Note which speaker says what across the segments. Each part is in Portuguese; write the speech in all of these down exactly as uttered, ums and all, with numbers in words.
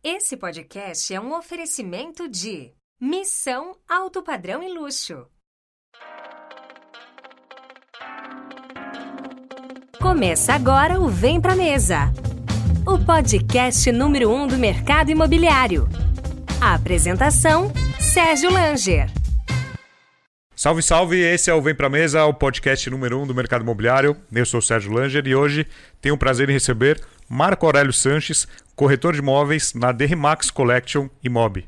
Speaker 1: Esse podcast é um oferecimento de Missão Alto Padrão e Luxo. Começa agora o Vem Pra Mesa, o podcast número um do mercado imobiliário. A apresentação, Sérgio Langer.
Speaker 2: Salve, salve! Esse é o Vem Pra Mesa, o podcast número um do mercado imobiliário. Eu sou o Sérgio Langer e hoje tenho o prazer em receber Marco Aurélio Sanches, corretor de imóveis na The RE/MAX Collection Imob.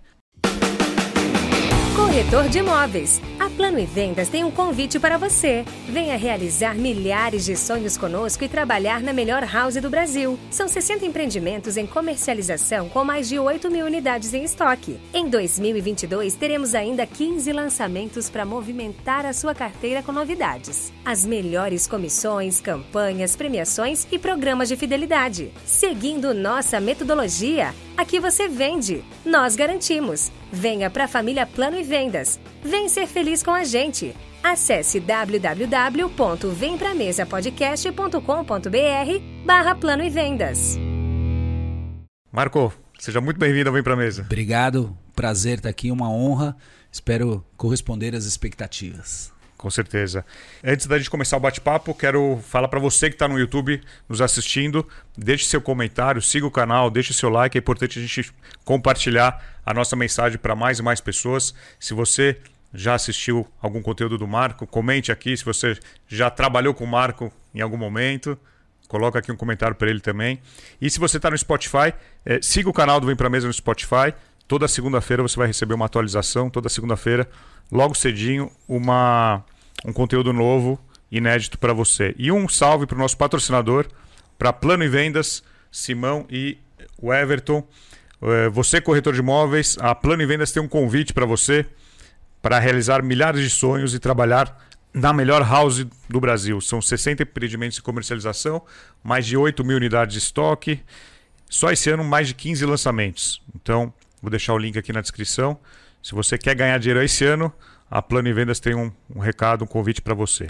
Speaker 1: Corretor de imóveis. A Plano e Vendas tem um convite para você. Venha realizar milhares de sonhos conosco e trabalhar na melhor house do Brasil. São sessenta empreendimentos em comercialização com mais de oito mil unidades em estoque. Em dois mil e vinte e dois, teremos ainda quinze lançamentos para movimentar a sua carteira com novidades. As melhores comissões, campanhas, premiações e programas de fidelidade. Seguindo nossa metodologia, aqui você vende, nós garantimos. Venha para a família Plano e Vendas. Vem ser feliz com a gente. Acesse w w w ponto vem pra mesa podcast ponto com ponto b r barra Plano e Vendas.
Speaker 2: Marco, seja muito bem-vindo ao Vem Pra Mesa.
Speaker 3: Obrigado, prazer estar aqui, uma honra. Espero corresponder às expectativas.
Speaker 2: Com certeza. Antes da gente começar o bate-papo, quero falar para você que está no YouTube nos assistindo, deixe seu comentário, siga o canal, deixe seu like. É importante a gente compartilhar a nossa mensagem para mais e mais pessoas. Se você já assistiu algum conteúdo do Marco, comente aqui. Se você já trabalhou com o Marco em algum momento, coloca aqui um comentário para ele também. E se você está no Spotify, eh, siga o canal do Vem Pra Mesa no Spotify. Toda segunda-feira você vai receber uma atualização. Toda segunda-feira, logo cedinho, uma... um conteúdo novo, inédito para você. E um salve para o nosso patrocinador, para Plano e Vendas, Simão e o Everton. Você, corretor de imóveis, a Plano e Vendas tem um convite para você para realizar milhares de sonhos e trabalhar na melhor house do Brasil. São sessenta empreendimentos de comercialização, mais de oito mil unidades de estoque. Só esse ano, mais de quinze lançamentos. Então, vou deixar o link aqui na descrição. Se você quer ganhar dinheiro esse ano, a Plano e Vendas tem um, um recado, um convite para você.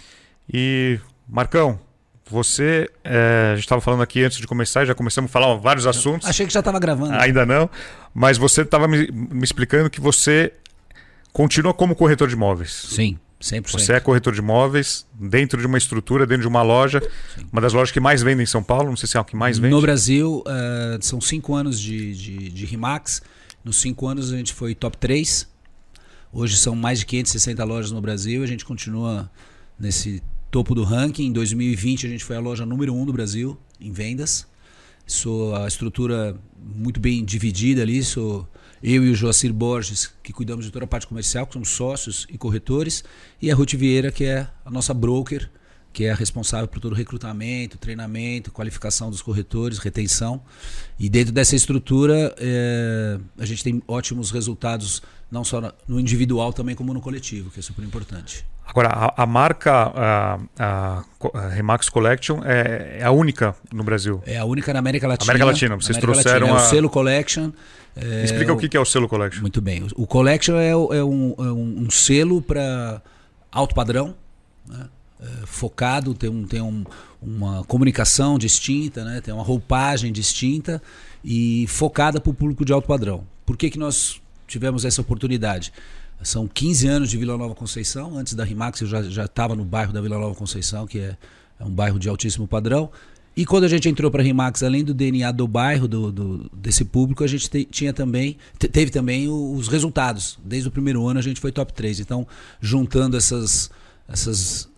Speaker 2: E, Marcão, você, é, a gente estava falando aqui antes de começar, já começamos a falar vários assuntos.
Speaker 3: Achei que já estava gravando.
Speaker 2: Ainda não, mas você estava me, me explicando que você continua como corretor de imóveis.
Speaker 3: Sim, cem por cento.
Speaker 2: Você é corretor de imóveis dentro de uma estrutura, dentro de uma loja, Sim. uma das lojas que mais vendem em São Paulo, não sei se é o que mais vende.
Speaker 3: No Brasil, uh, são cinco anos de, de, de RE/MAX. Nos cinco anos a gente foi top três. Hoje são mais de quinhentas e sessenta lojas no Brasil. A gente continua nesse topo do ranking. Em dois mil e vinte a gente foi a loja número um do Brasil em vendas. Sou a estrutura muito bem dividida ali. Sou eu e o Joacir Borges, que cuidamos de toda a parte comercial, que somos sócios e corretores. E a Ruth Vieira, que é a nossa broker, que é a responsável por todo o recrutamento, treinamento, qualificação dos corretores, retenção. E dentro dessa estrutura, é, a gente tem ótimos resultados, não só no individual, também como no coletivo, que é super importante.
Speaker 2: Agora, a, a marca a, a, a RE/MAX Collection é, é a única no Brasil?
Speaker 3: É a única na América Latina.
Speaker 2: América Latina, vocês
Speaker 3: América
Speaker 2: trouxeram
Speaker 3: Latina. É
Speaker 2: a...
Speaker 3: o selo Collection. É,
Speaker 2: Explica o que é o selo Collection.
Speaker 3: Muito bem. O Collection é, é, um, é um, um selo para alto padrão, né? É, focado, tem, um, tem um, uma comunicação distinta, né? Tem uma roupagem distinta e focada para o público de alto padrão. Por que, que nós tivemos essa oportunidade? São quinze anos de Vila Nova Conceição. Antes da RE/MAX eu já estava no bairro da Vila Nova Conceição, que é, é um bairro de altíssimo padrão. E quando a gente entrou para a RE/MAX, além do D N A do bairro, do, do, desse público, a gente te, tinha também, te, teve também os resultados. Desde o primeiro ano a gente foi top três. Então, juntando essas... essas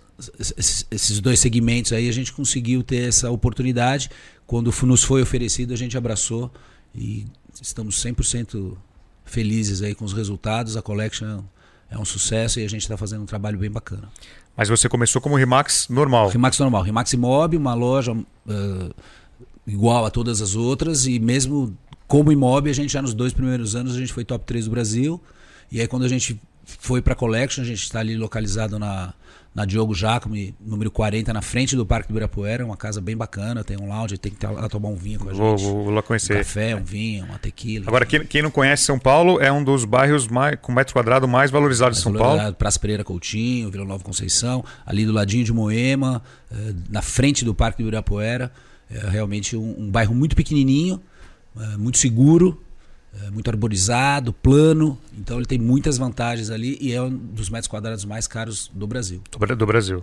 Speaker 3: esses dois segmentos aí, a gente conseguiu ter essa oportunidade. Quando nos foi oferecido, a gente abraçou e estamos cem por cento felizes aí com os resultados. A Collection é um sucesso e a gente está fazendo um trabalho bem bacana.
Speaker 2: Mas você começou como RE/MAX normal?
Speaker 3: RE/MAX normal. RE/MAX Imob, uma loja uh, igual a todas as outras, e mesmo como Imob, a gente já nos dois primeiros anos a gente foi top três do Brasil. E aí quando a gente foi para a Collection, a gente está ali localizado na... na Diogo Jacome, número quarenta, na frente do Parque do Ibirapuera, uma casa bem bacana, tem um lounge, tem que ir lá tomar um vinho com a
Speaker 2: vou,
Speaker 3: gente.
Speaker 2: Vou, vou lá conhecer.
Speaker 3: Um café, um vinho, uma tequila.
Speaker 2: Agora, quem, quem não conhece São Paulo, é um dos bairros mais, com metro quadrado mais valorizados de São Paulo.
Speaker 3: Praça Pereira Coutinho, Vila Nova Conceição, ali do ladinho de Moema, na frente do Parque do Ibirapuera. É realmente um, um bairro muito pequenininho, é, muito seguro, é, muito arborizado, plano. Então ele tem muitas vantagens ali e é um dos metros quadrados mais caros do Brasil.
Speaker 2: Do Brasil.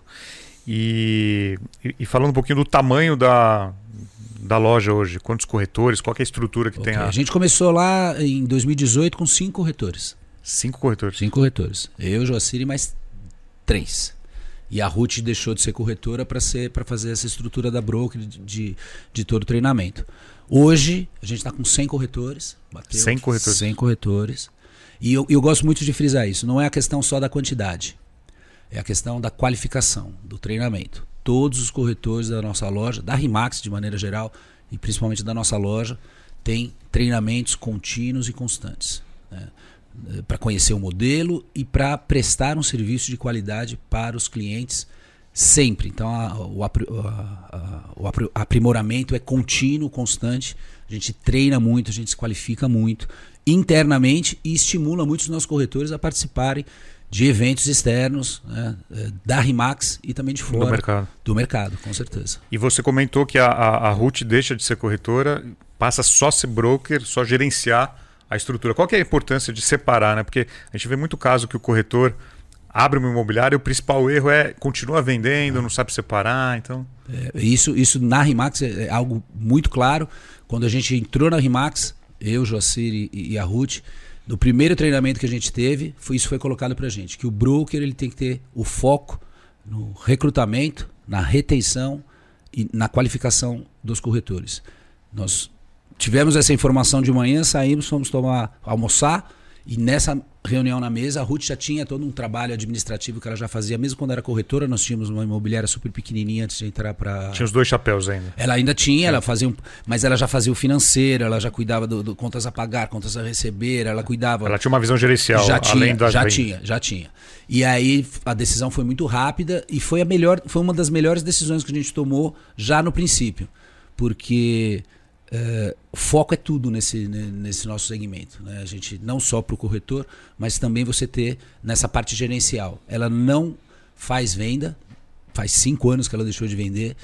Speaker 2: E, e falando um pouquinho do tamanho da, da loja hoje, quantos corretores, qual que é a estrutura que
Speaker 3: Okay.
Speaker 2: tem a...
Speaker 3: A gente começou lá em dois mil e dezoito com cinco corretores.
Speaker 2: Cinco corretores?
Speaker 3: Cinco corretores. Eu, Joacir e mais três. E a Ruth deixou de ser corretora para ser, para fazer essa estrutura da broker de, de, de todo o treinamento. Hoje a gente está com cem corretores. Bateu
Speaker 2: cem corretores.
Speaker 3: cem corretores. E eu, eu gosto muito de frisar isso. Não é a questão só da quantidade. É a questão da qualificação, do treinamento. Todos os corretores da nossa loja, da RE/MAX de maneira geral, e principalmente da nossa loja, têm treinamentos contínuos e constantes, né? Para conhecer o modelo e para prestar um serviço de qualidade para os clientes sempre. Então a, o, a, a, o aprimoramento é contínuo, constante. A gente treina muito, a gente se qualifica muito internamente e estimula muitos dos nossos corretores a participarem de eventos externos, né, da RE/MAX e também de fora
Speaker 2: do mercado.
Speaker 3: do mercado, com certeza.
Speaker 2: E você comentou que a, a, a Ruth deixa de ser corretora, passa só a ser broker, só gerenciar a estrutura. Qual que é a importância de separar, né? Porque a gente vê muito caso que o corretor abre uma imobiliária e o principal erro é continua vendendo, não sabe separar, então...
Speaker 3: É, isso, isso na RE/MAX é algo muito claro. Quando a gente entrou na RE/MAX, eu, Joacir e, e a Ruth, no primeiro treinamento que a gente teve, foi, isso foi colocado pra gente, que o broker ele tem que ter o foco no recrutamento, na retenção e na qualificação dos corretores. Nós tivemos essa informação de manhã, saímos, fomos tomar, almoçar, e nessa reunião na mesa, a Ruth já tinha todo um trabalho administrativo que ela já fazia, mesmo quando era corretora. Nós tínhamos uma imobiliária super pequenininha antes de entrar para...
Speaker 2: Tinha os dois chapéus ainda.
Speaker 3: Ela ainda tinha, ela fazia um... mas ela já fazia o financeiro, ela já cuidava do, do contas a pagar, contas a receber, ela cuidava...
Speaker 2: Ela tinha uma visão gerencial,
Speaker 3: já
Speaker 2: além
Speaker 3: tinha,
Speaker 2: das
Speaker 3: já
Speaker 2: vendas.
Speaker 3: tinha, já tinha. E aí a decisão foi muito rápida e foi, a melhor, foi uma das melhores decisões que a gente tomou já no princípio, porque... É, o foco é tudo nesse, nesse nosso segmento, né? A gente não só para o corretor, mas também você ter nessa parte gerencial. Ela não faz venda, faz cinco anos que ela deixou de vender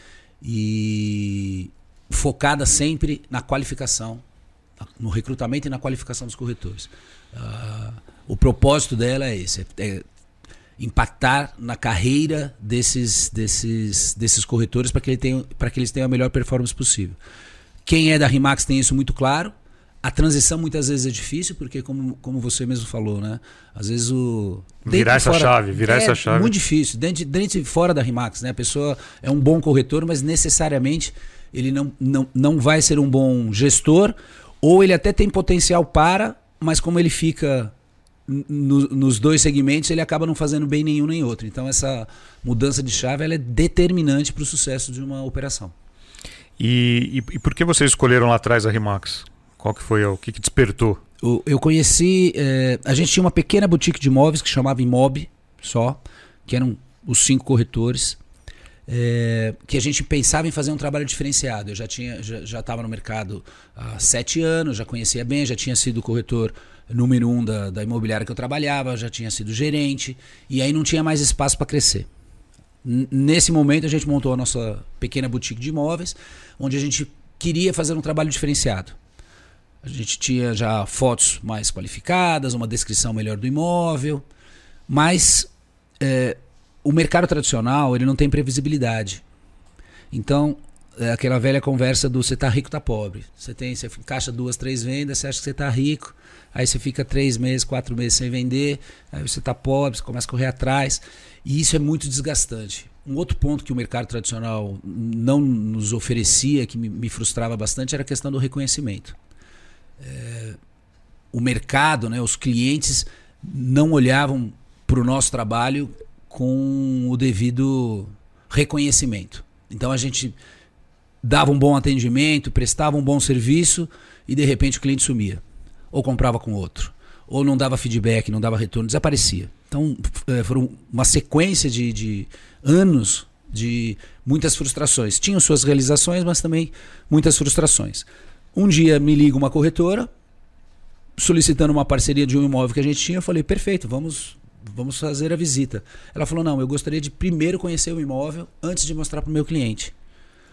Speaker 3: e focada sempre na qualificação, no recrutamento e na qualificação dos corretores. Uh, o propósito dela é esse, é, é impactar na carreira desses, desses, desses corretores para que, ele tenha, para que eles tenham a melhor performance possível. Quem é da RE/MAX tem isso muito claro. A transição muitas vezes é difícil, porque como, como você mesmo falou, né? Às vezes o...
Speaker 2: Virar essa
Speaker 3: fora,
Speaker 2: chave, virar
Speaker 3: é
Speaker 2: essa chave.
Speaker 3: É muito difícil. Dentro, dentro e fora da RE/MAX, né? A pessoa é um bom corretor, mas necessariamente ele não, não, não vai ser um bom gestor, ou ele até tem potencial para, mas como ele fica no, nos dois segmentos, ele acaba não fazendo bem nenhum nem outro. Então essa mudança de chave ela é determinante para o sucesso de uma operação.
Speaker 2: E, e, e por que vocês escolheram lá atrás a RE/MAX? Qual que foi o que, que despertou?
Speaker 3: Eu, eu conheci... É, a gente tinha uma pequena boutique de imóveis que chamava Imob só, que eram os cinco corretores, é, que a gente pensava em fazer um trabalho diferenciado. Eu já tinha, já, já estava no mercado há sete anos, já conhecia bem, já tinha sido corretor número um da, da imobiliária que eu trabalhava, já tinha sido gerente, e aí não tinha mais espaço para crescer. Nesse momento a gente montou a nossa pequena boutique de imóveis, onde a gente queria fazer um trabalho diferenciado. A gente tinha já fotos mais qualificadas, uma descrição melhor do imóvel, mas é, o mercado tradicional ele não tem previsibilidade. Então, é aquela velha conversa do você tá rico, tá pobre. Você tem, você encaixa duas, três vendas, você acha que você tá rico, aí você fica três meses, quatro meses sem vender, aí você tá pobre, você começa a correr atrás. E isso é muito desgastante. Um outro ponto que o mercado tradicional não nos oferecia, que me, me frustrava bastante, era a questão do reconhecimento. É, o mercado, né, os clientes não olhavam para o nosso trabalho com o devido reconhecimento. Então a gente dava um bom atendimento, prestava um bom serviço e de repente o cliente sumia. Ou comprava com outro. Ou não dava feedback, não dava retorno, desaparecia. Então foram uma sequência de, de anos de muitas frustrações. Tinham suas realizações, mas também muitas frustrações. Um dia me liga uma corretora solicitando uma parceria de um imóvel que a gente tinha. Eu falei, perfeito, vamos, vamos fazer a visita. Ela falou, não, eu gostaria de primeiro conhecer o imóvel antes de mostrar para o meu cliente.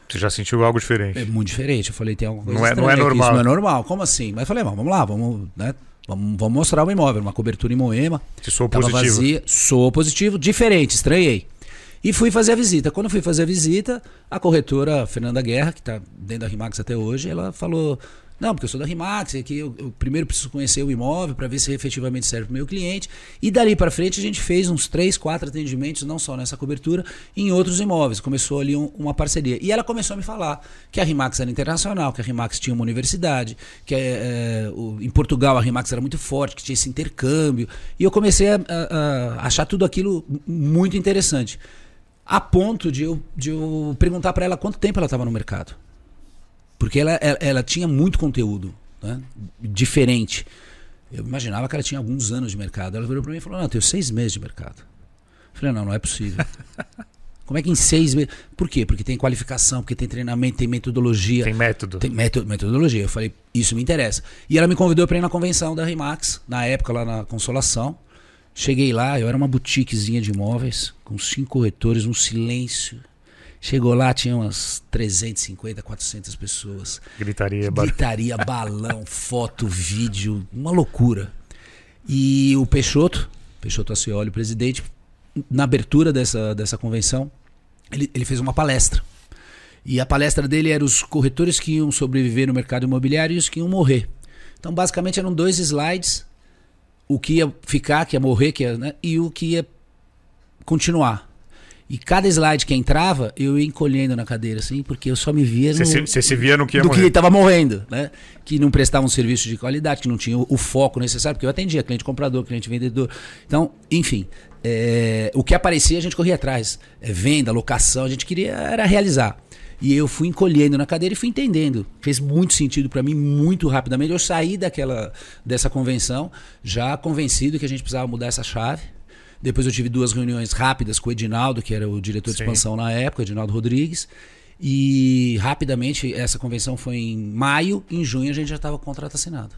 Speaker 2: Você já sentiu algo diferente?
Speaker 3: É muito diferente. Eu falei, tem alguma coisa
Speaker 2: não é,
Speaker 3: estranha,
Speaker 2: não é normal.
Speaker 3: Isso não é normal. Como assim? Mas eu falei, vamos lá, vamos, né? vamos, vamos mostrar o imóvel. Uma cobertura em Moema.
Speaker 2: Você sou
Speaker 3: Tava
Speaker 2: positivo.
Speaker 3: Vazia, sou positivo, diferente, estranhei. E fui fazer a visita. Quando eu fui fazer a visita, a corretora Fernanda Guerra, que está dentro da RIMAX até hoje, ela falou... Não, porque eu sou da RIMAX, aqui eu, eu primeiro preciso conhecer o imóvel para ver se efetivamente serve para o meu cliente. E dali para frente a gente fez uns três, quatro atendimentos, não só nessa cobertura, em outros imóveis. Começou ali um, uma parceria. E ela começou a me falar que a RIMAX era internacional, que a RIMAX tinha uma universidade, que é, é, o, em Portugal a RIMAX era muito forte, que tinha esse intercâmbio. E eu comecei a, a, a achar tudo aquilo muito interessante. A ponto de eu, de eu perguntar para ela quanto tempo ela estava no mercado. Porque ela, ela, ela tinha muito conteúdo, né? Diferente. Eu imaginava que ela tinha alguns anos de mercado. Ela virou para mim e falou, não, eu tenho seis meses de mercado. Eu falei, não, não é possível. Como é que em seis meses... Por quê? Porque tem qualificação, porque tem treinamento, tem metodologia.
Speaker 2: Tem método.
Speaker 3: Tem método, metodologia. Eu falei, isso me interessa. E ela me convidou para ir na convenção da RIMAX, na época lá na Consolação. Cheguei lá, eu era uma boutiquezinha de imóveis, com cinco corretores, um silêncio. Chegou lá, tinha umas trezentas e cinquenta, quatrocentas pessoas.
Speaker 2: Gritaria,
Speaker 3: Gritaria, balão, foto, vídeo, uma loucura. E o Peixoto, Peixoto Ascioli, o presidente, na abertura dessa, dessa convenção, ele, ele fez uma palestra. E a palestra dele era os corretores que iam sobreviver no mercado imobiliário e os que iam morrer. Então, basicamente, eram dois slides, o que ia ficar, que ia morrer, que ia, né, e o que ia continuar. E cada slide que entrava, eu ia encolhendo na cadeira, assim, porque eu só me via no...
Speaker 2: Você se, se via no que ia
Speaker 3: do
Speaker 2: morrer.
Speaker 3: que estava morrendo, né? Que não prestava um serviço de qualidade, que não tinha o, o foco necessário, porque eu atendia cliente comprador, cliente vendedor. Então, enfim, é, o que aparecia a gente corria atrás. É, venda, locação, a gente queria era realizar. E eu fui encolhendo na cadeira e fui entendendo. Fez muito sentido para mim, muito rapidamente. Eu saí daquela, dessa convenção já convencido que a gente precisava mudar essa chave. Depois eu tive duas reuniões rápidas com o Edinaldo, que era o diretor de expansão na época, Edinaldo Rodrigues. E rapidamente, essa convenção foi em maio, em junho a gente já estava com o contrato assinado.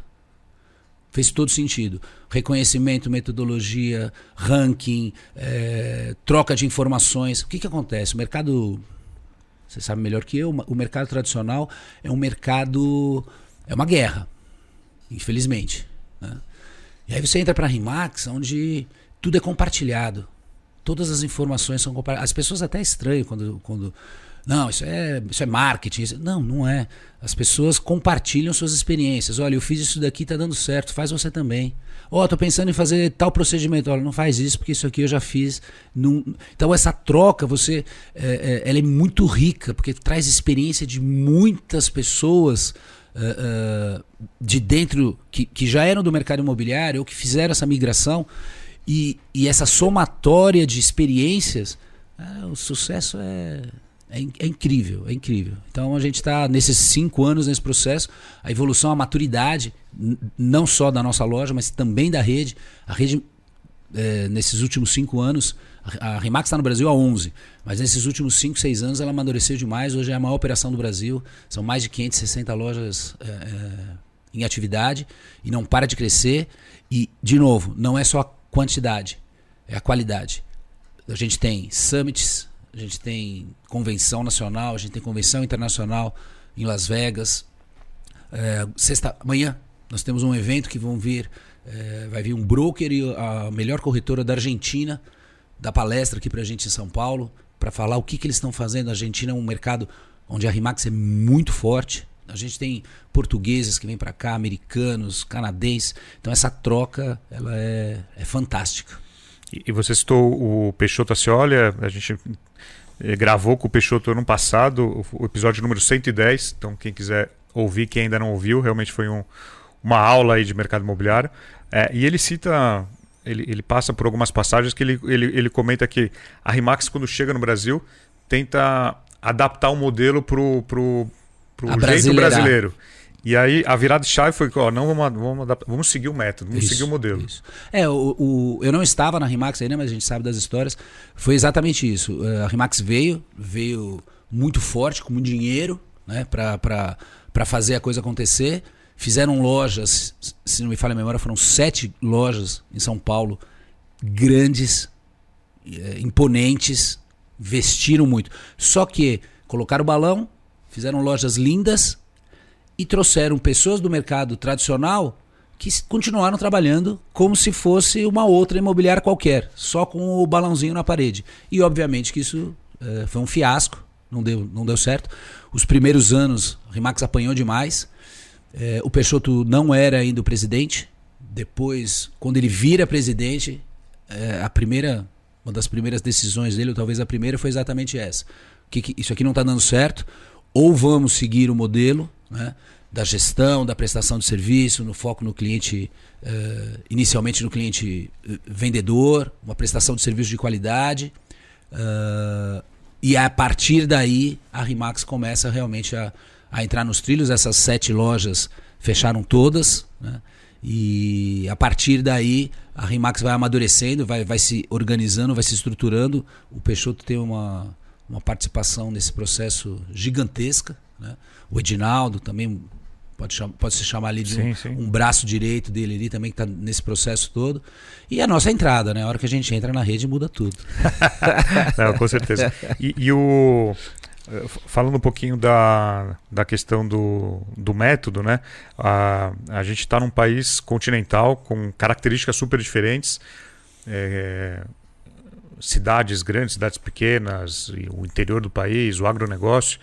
Speaker 3: Fez todo sentido. Reconhecimento, metodologia, ranking, é, troca de informações. O que, que acontece? O mercado, você sabe melhor que eu, o mercado tradicional é um mercado, é uma guerra, infelizmente, né? E aí você entra para a RIMAX, onde... tudo é compartilhado. Todas as informações são compartilhadas. As pessoas até estranham quando... quando não, isso é, isso é marketing. Isso... Não, não é. As pessoas compartilham suas experiências. Olha, eu fiz isso daqui, tá dando certo. Faz você também. Ó, oh, tô pensando em fazer tal procedimento. Olha, não faz isso, porque isso aqui eu já fiz. Não... Então essa troca, você, é, é, ela é muito rica, porque traz experiência de muitas pessoas... Uh, uh, de dentro, que, que já eram do mercado imobiliário ou que fizeram essa migração. E, e essa somatória de experiências, é, o sucesso é, é, é incrível, é incrível. Então a gente está nesses cinco anos nesse processo, a evolução, a maturidade, n- não só da nossa loja, mas também da rede. A rede, é, nesses últimos cinco anos, a, a RIMAX está no Brasil há onze, mas nesses últimos cinco, seis anos ela amadureceu demais. Hoje é a maior operação do Brasil, são mais de quinhentas e sessenta lojas é, é, em atividade e não para de crescer. E, de novo, não é só a quantidade, é a qualidade. A gente tem summits, a gente tem convenção nacional, a gente tem convenção internacional em Las Vegas. É, sexta, amanhã nós temos um evento que vão vir, é, vai vir um broker e a melhor corretora da Argentina, da palestra aqui pra gente em São Paulo, para falar o que, que eles estão fazendo. A Argentina é um mercado onde a RIMAX é muito forte. A gente tem portugueses que vêm para cá, americanos, canadenses. Então essa troca ela é, é fantástica.
Speaker 2: E, e você citou o Peixoto Ascioli, a gente eh, gravou com o Peixoto ano passado, o, o episódio número cento e dez. Então quem quiser ouvir, quem ainda não ouviu, realmente foi um, uma aula aí de mercado imobiliário. É, e ele cita, ele, ele passa por algumas passagens que ele, ele, ele comenta que a RIMAX, quando chega no Brasil, tenta adaptar o modelo para o pro jeito brasileiro. E aí a virada de chave foi que ó, não vamos, vamos, vamos seguir o método, vamos isso, seguir o modelo.
Speaker 3: Isso. É, o, o, eu não estava na RIMAX ainda, mas a gente sabe das histórias. Foi exatamente isso. A RIMAX veio, veio muito forte, com muito dinheiro, né, para fazer a coisa acontecer. Fizeram lojas, se não me falha a memória, foram sete lojas em São Paulo, grandes, imponentes, investiram muito. Só que colocaram o balão, fizeram lojas lindas e trouxeram pessoas do mercado tradicional que continuaram trabalhando como se fosse uma outra imobiliária qualquer, só com o balãozinho na parede. E obviamente que isso é, foi um fiasco, não deu, não deu certo. Os primeiros anos, a Rimax apanhou demais. É, o Peixoto não era ainda o presidente. Depois, quando ele vira presidente, é, a primeira, uma das primeiras decisões dele, ou talvez a primeira, foi exatamente essa. Que, que isso aqui não está dando certo, ou vamos seguir o modelo, né, da gestão, da prestação de serviço, no foco no cliente, uh, inicialmente no cliente uh, vendedor, uma prestação de serviço de qualidade, uh, e a partir daí a Rimax começa realmente a, a entrar nos trilhos. Essas sete lojas fecharam todas, né? E a partir daí a Rimax vai amadurecendo, vai, vai se organizando, vai se estruturando. O Peixoto tem uma, uma participação nesse processo gigantesca, né? O Edinaldo também pode, cham- pode se chamar ali de
Speaker 2: sim,
Speaker 3: um,
Speaker 2: sim.
Speaker 3: um braço direito dele ali também, que está nesse processo todo. E a nossa entrada, né? A hora que a gente entra na rede muda tudo.
Speaker 2: Não, com certeza. E, e o... Falando um pouquinho da, da questão do, do método, né? A, a gente está num país continental com características super diferentes. É, cidades grandes, cidades pequenas, o interior do país, o agronegócio.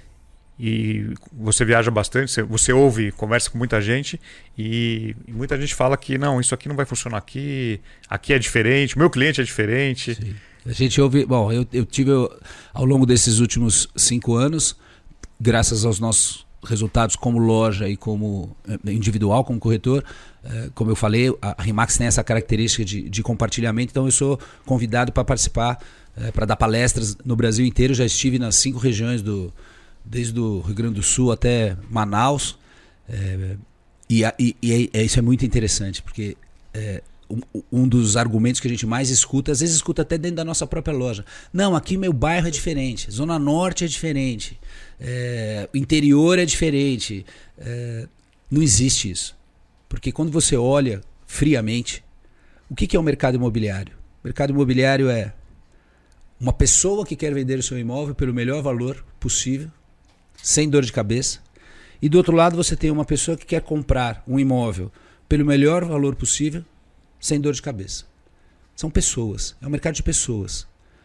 Speaker 2: E você viaja bastante, você, você ouve, conversa com muita gente e, e muita gente fala que não, isso aqui não vai funcionar aqui, aqui é diferente, meu cliente é diferente.
Speaker 3: Sim. A gente ouve, bom, eu, eu tive ao longo desses últimos cinco anos, graças aos nossos resultados como loja e como individual, como corretor, como eu falei, a Rimax tem essa característica de, de compartilhamento, então eu sou convidado para participar, para dar palestras no Brasil inteiro. Já estive nas cinco regiões do desde o Rio Grande do Sul até Manaus, é, e, e, e é, isso é muito interessante, porque é, um, um dos argumentos que a gente mais escuta, às vezes escuta até dentro da nossa própria loja, não, aqui meu bairro é diferente, Zona Norte é diferente, é, o interior é diferente, é, não existe isso, porque quando você olha friamente, o que, que é o mercado imobiliário? O mercado imobiliário é uma pessoa que quer vender o seu imóvel pelo melhor valor possível, sem dor de cabeça, e do outro lado você tem uma pessoa que quer comprar um imóvel pelo melhor valor possível, sem dor de cabeça. São pessoas, é um mercado de pessoas.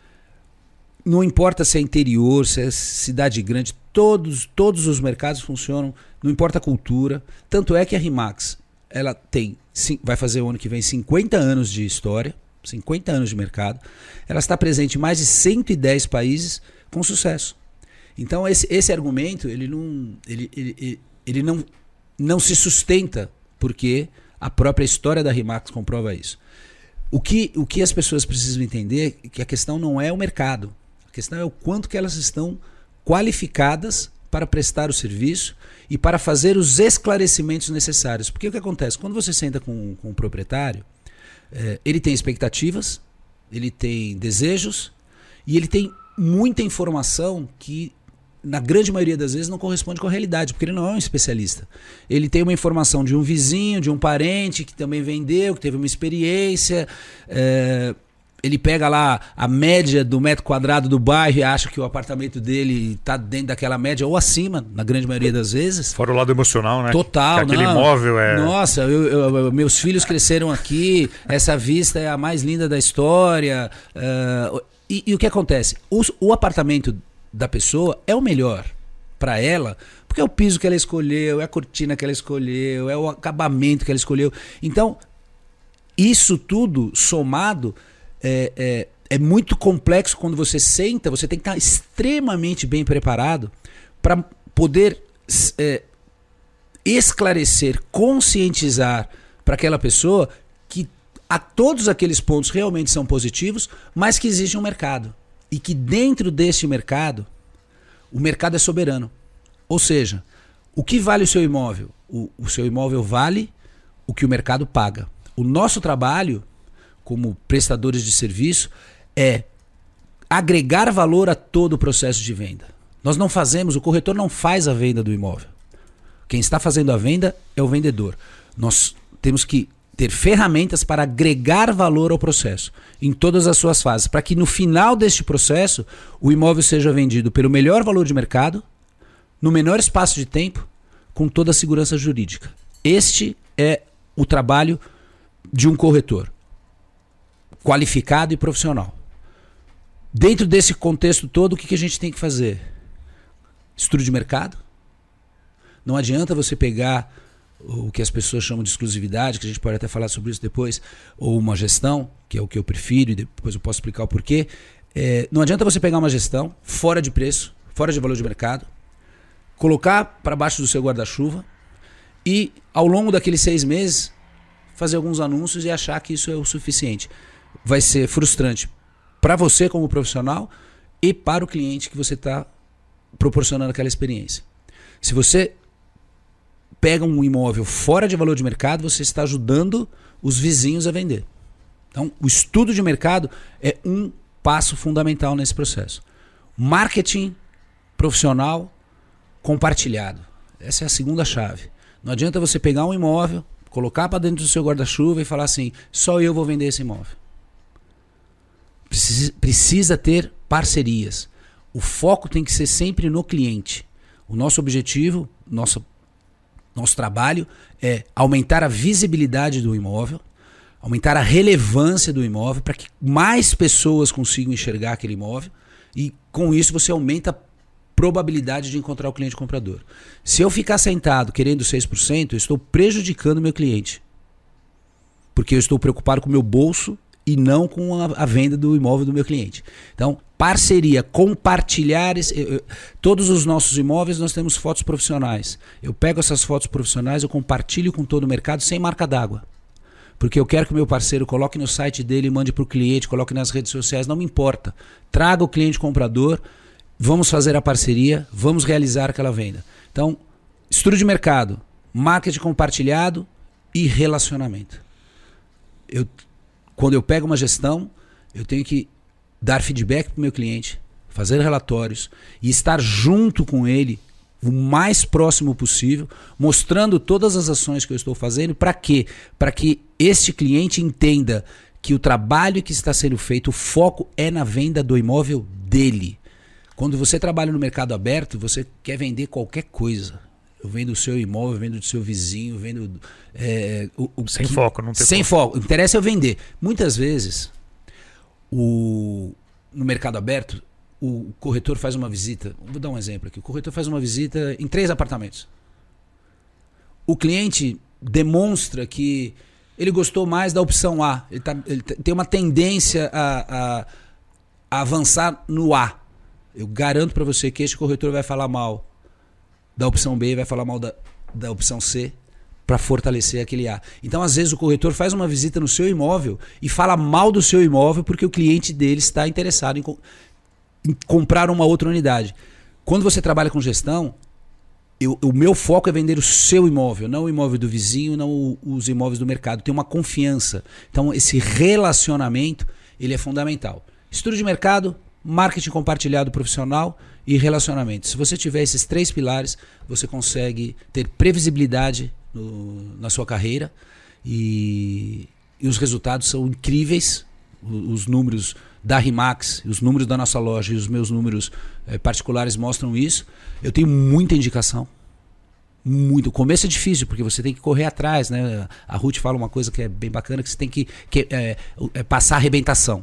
Speaker 3: Não importa se é interior, se é cidade grande, todos, todos os mercados funcionam, não importa a cultura. Tanto é que a Rimax, ela tem, vai fazer o ano que vem cinquenta anos de história, cinquenta anos de mercado, ela está presente em mais de cento e dez países com sucesso. Então esse, esse argumento ele, não, ele, ele, ele não, não se sustenta, porque a própria história da Rimax comprova isso. O que, o que as pessoas precisam entender é que a questão não é o mercado, a questão é o quanto que elas estão qualificadas para prestar o serviço e para fazer os esclarecimentos necessários. Porque o que acontece? Quando você senta com, com o proprietário, é, ele tem expectativas, ele tem desejos e ele tem muita informação que na grande maioria das vezes não corresponde com a realidade, porque ele não é um especialista. Ele tem uma informação de um vizinho, de um parente que também vendeu, que teve uma experiência, é, ele pega lá a média do metro quadrado do bairro e acha que o apartamento dele está dentro daquela média ou acima, na grande maioria das vezes.
Speaker 2: Fora o lado emocional, né?
Speaker 3: Total,
Speaker 2: que aquele
Speaker 3: não.
Speaker 2: imóvel é...
Speaker 3: Nossa, eu, eu, meus filhos cresceram aqui, essa vista é a mais linda da história. Uh, e, e o que acontece? O, o apartamento da pessoa é o melhor para ela, porque é o piso que ela escolheu, é a cortina que ela escolheu, é o acabamento que ela escolheu. Então, isso tudo somado é, é, é muito complexo. Quando você senta, você tem que estar extremamente bem preparado para poder é, esclarecer, conscientizar para aquela pessoa que a todos aqueles pontos realmente são positivos, mas que existe um mercado. E que dentro deste mercado, o mercado é soberano. Ou seja, o que vale o seu imóvel? O, o seu imóvel vale o que o mercado paga. O nosso trabalho, como prestadores de serviço, é agregar valor a todo o processo de venda. Nós não fazemos, o corretor não faz a venda do imóvel. Quem está fazendo a venda é o vendedor. Nós temos que ter ferramentas para agregar valor ao processo, em todas as suas fases, para que no final deste processo o imóvel seja vendido pelo melhor valor de mercado, no menor espaço de tempo, com toda a segurança jurídica. Este é o trabalho de um corretor qualificado e profissional. Dentro desse contexto todo, o que, que a gente tem que fazer? Estudo de mercado. Não adianta você pegar o que as pessoas chamam de exclusividade, que a gente pode até falar sobre isso depois, ou uma gestão, que é o que eu prefiro, e depois eu posso explicar o porquê. É, não adianta você pegar uma gestão fora de preço, fora de valor de mercado, colocar para baixo do seu guarda-chuva e, ao longo daqueles seis meses, fazer alguns anúncios e achar que isso é o suficiente. Vai ser frustrante para você como profissional e para o cliente que você está proporcionando aquela experiência. Se você pega um imóvel fora de valor de mercado, você está ajudando os vizinhos a vender. Então, o estudo de mercado é um passo fundamental nesse processo. Marketing profissional compartilhado. Essa é a segunda chave. Não adianta você pegar um imóvel, colocar para dentro do seu guarda-chuva e falar assim, só eu vou vender esse imóvel. Precisa, precisa ter parcerias. O foco tem que ser sempre no cliente. O nosso objetivo, nosso, nosso trabalho é aumentar a visibilidade do imóvel, aumentar a relevância do imóvel para que mais pessoas consigam enxergar aquele imóvel e com isso você aumenta a probabilidade de encontrar o cliente comprador. Se eu ficar sentado querendo seis por cento, eu estou prejudicando o meu cliente. Porque eu estou preocupado com o meu bolso e não com a, a venda do imóvel do meu cliente. Então, parceria, compartilhar. Esse, eu, eu, todos os nossos imóveis nós temos fotos profissionais. Eu pego essas fotos profissionais, eu compartilho com todo o mercado sem marca d'água. Porque eu quero que o meu parceiro coloque no site dele, mande para o cliente, coloque nas redes sociais, não me importa. Traga o cliente comprador, vamos fazer a parceria, vamos realizar aquela venda. Então, estudo de mercado, marketing compartilhado e relacionamento. Eu, quando eu pego uma gestão, eu tenho que dar feedback para o meu cliente, fazer relatórios e estar junto com ele o mais próximo possível, mostrando todas as ações que eu estou fazendo. Para quê? Para que este cliente entenda que o trabalho que está sendo feito, o foco é na venda do imóvel dele. Quando você trabalha no mercado aberto, você quer vender qualquer coisa. Eu vendo o seu imóvel, eu vendo do seu vizinho, eu vendo... É, o, o
Speaker 2: sem
Speaker 3: que,
Speaker 2: foco, não tem
Speaker 3: Sem
Speaker 2: foco.
Speaker 3: foco. O que interessa é eu vender. Muitas vezes, o, no mercado aberto, o corretor faz uma visita. Vou dar um exemplo aqui. O corretor faz uma visita em três apartamentos. O cliente demonstra que ele gostou mais da opção A. Ele, tá, ele tem uma tendência a, a, a avançar no A. Eu garanto para você que este corretor vai falar mal da opção B, vai falar mal da, da opção C para fortalecer aquele A. Então, às vezes, o corretor faz uma visita no seu imóvel e fala mal do seu imóvel porque o cliente dele está interessado em, em comprar uma outra unidade. Quando você trabalha com gestão, eu, o meu foco é vender o seu imóvel, não o imóvel do vizinho, não o, os imóveis do mercado. Tem uma confiança. Então, esse relacionamento ele é fundamental. Estudo de mercado, marketing compartilhado profissional e relacionamento. Se você tiver esses três pilares, você consegue ter previsibilidade no, na sua carreira e, e os resultados são incríveis. Os, os números da RIMAX, os números da nossa loja e os meus números eh, particulares mostram isso. Eu tenho muita indicação. Muito. O começo é difícil, porque você tem que correr atrás, né? A Ruth fala uma coisa que é bem bacana, que você tem que, que é, é passar a arrebentação.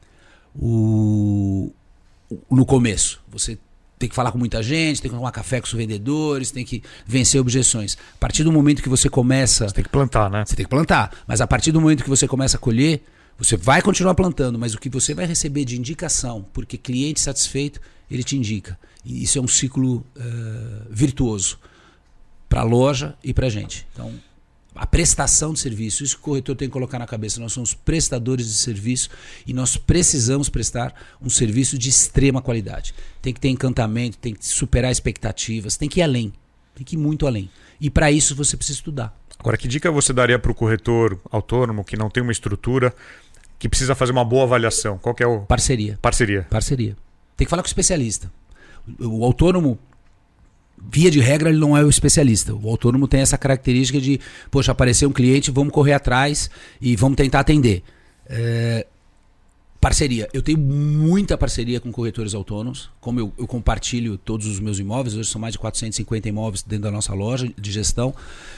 Speaker 3: O, no começo, você tem que falar com muita gente, tem que tomar café com os vendedores, tem que vencer objeções. A partir do momento que você começa...
Speaker 2: Você tem que plantar, né?
Speaker 3: Você tem que plantar. Mas a partir do momento que você começa a colher, você vai continuar plantando, mas o que você vai receber de indicação, porque cliente satisfeito, ele te indica. E isso é um ciclo uh, virtuoso para a loja e para a gente. Então, a prestação de serviço, isso que o corretor tem que colocar na cabeça. Nós somos prestadores de serviço e nós precisamos prestar um serviço de extrema qualidade. Tem que ter encantamento, tem que superar expectativas, tem que ir além, tem que ir muito além. E para isso você precisa estudar.
Speaker 2: Agora, que dica você daria para o corretor autônomo que não tem uma estrutura, que precisa fazer uma boa avaliação? Qual que é o...
Speaker 3: Parceria.
Speaker 2: Parceria.
Speaker 3: Parceria. Tem que falar com o especialista. O, o autônomo... Via de regra, ele não é o especialista. O autônomo tem essa característica de, poxa, apareceu um cliente, vamos correr atrás e vamos tentar atender. É... Parceria. Eu tenho muita parceria com corretores autônomos. Como eu, eu compartilho todos os meus imóveis, hoje são mais de quatrocentos e cinquenta imóveis dentro da nossa loja de gestão.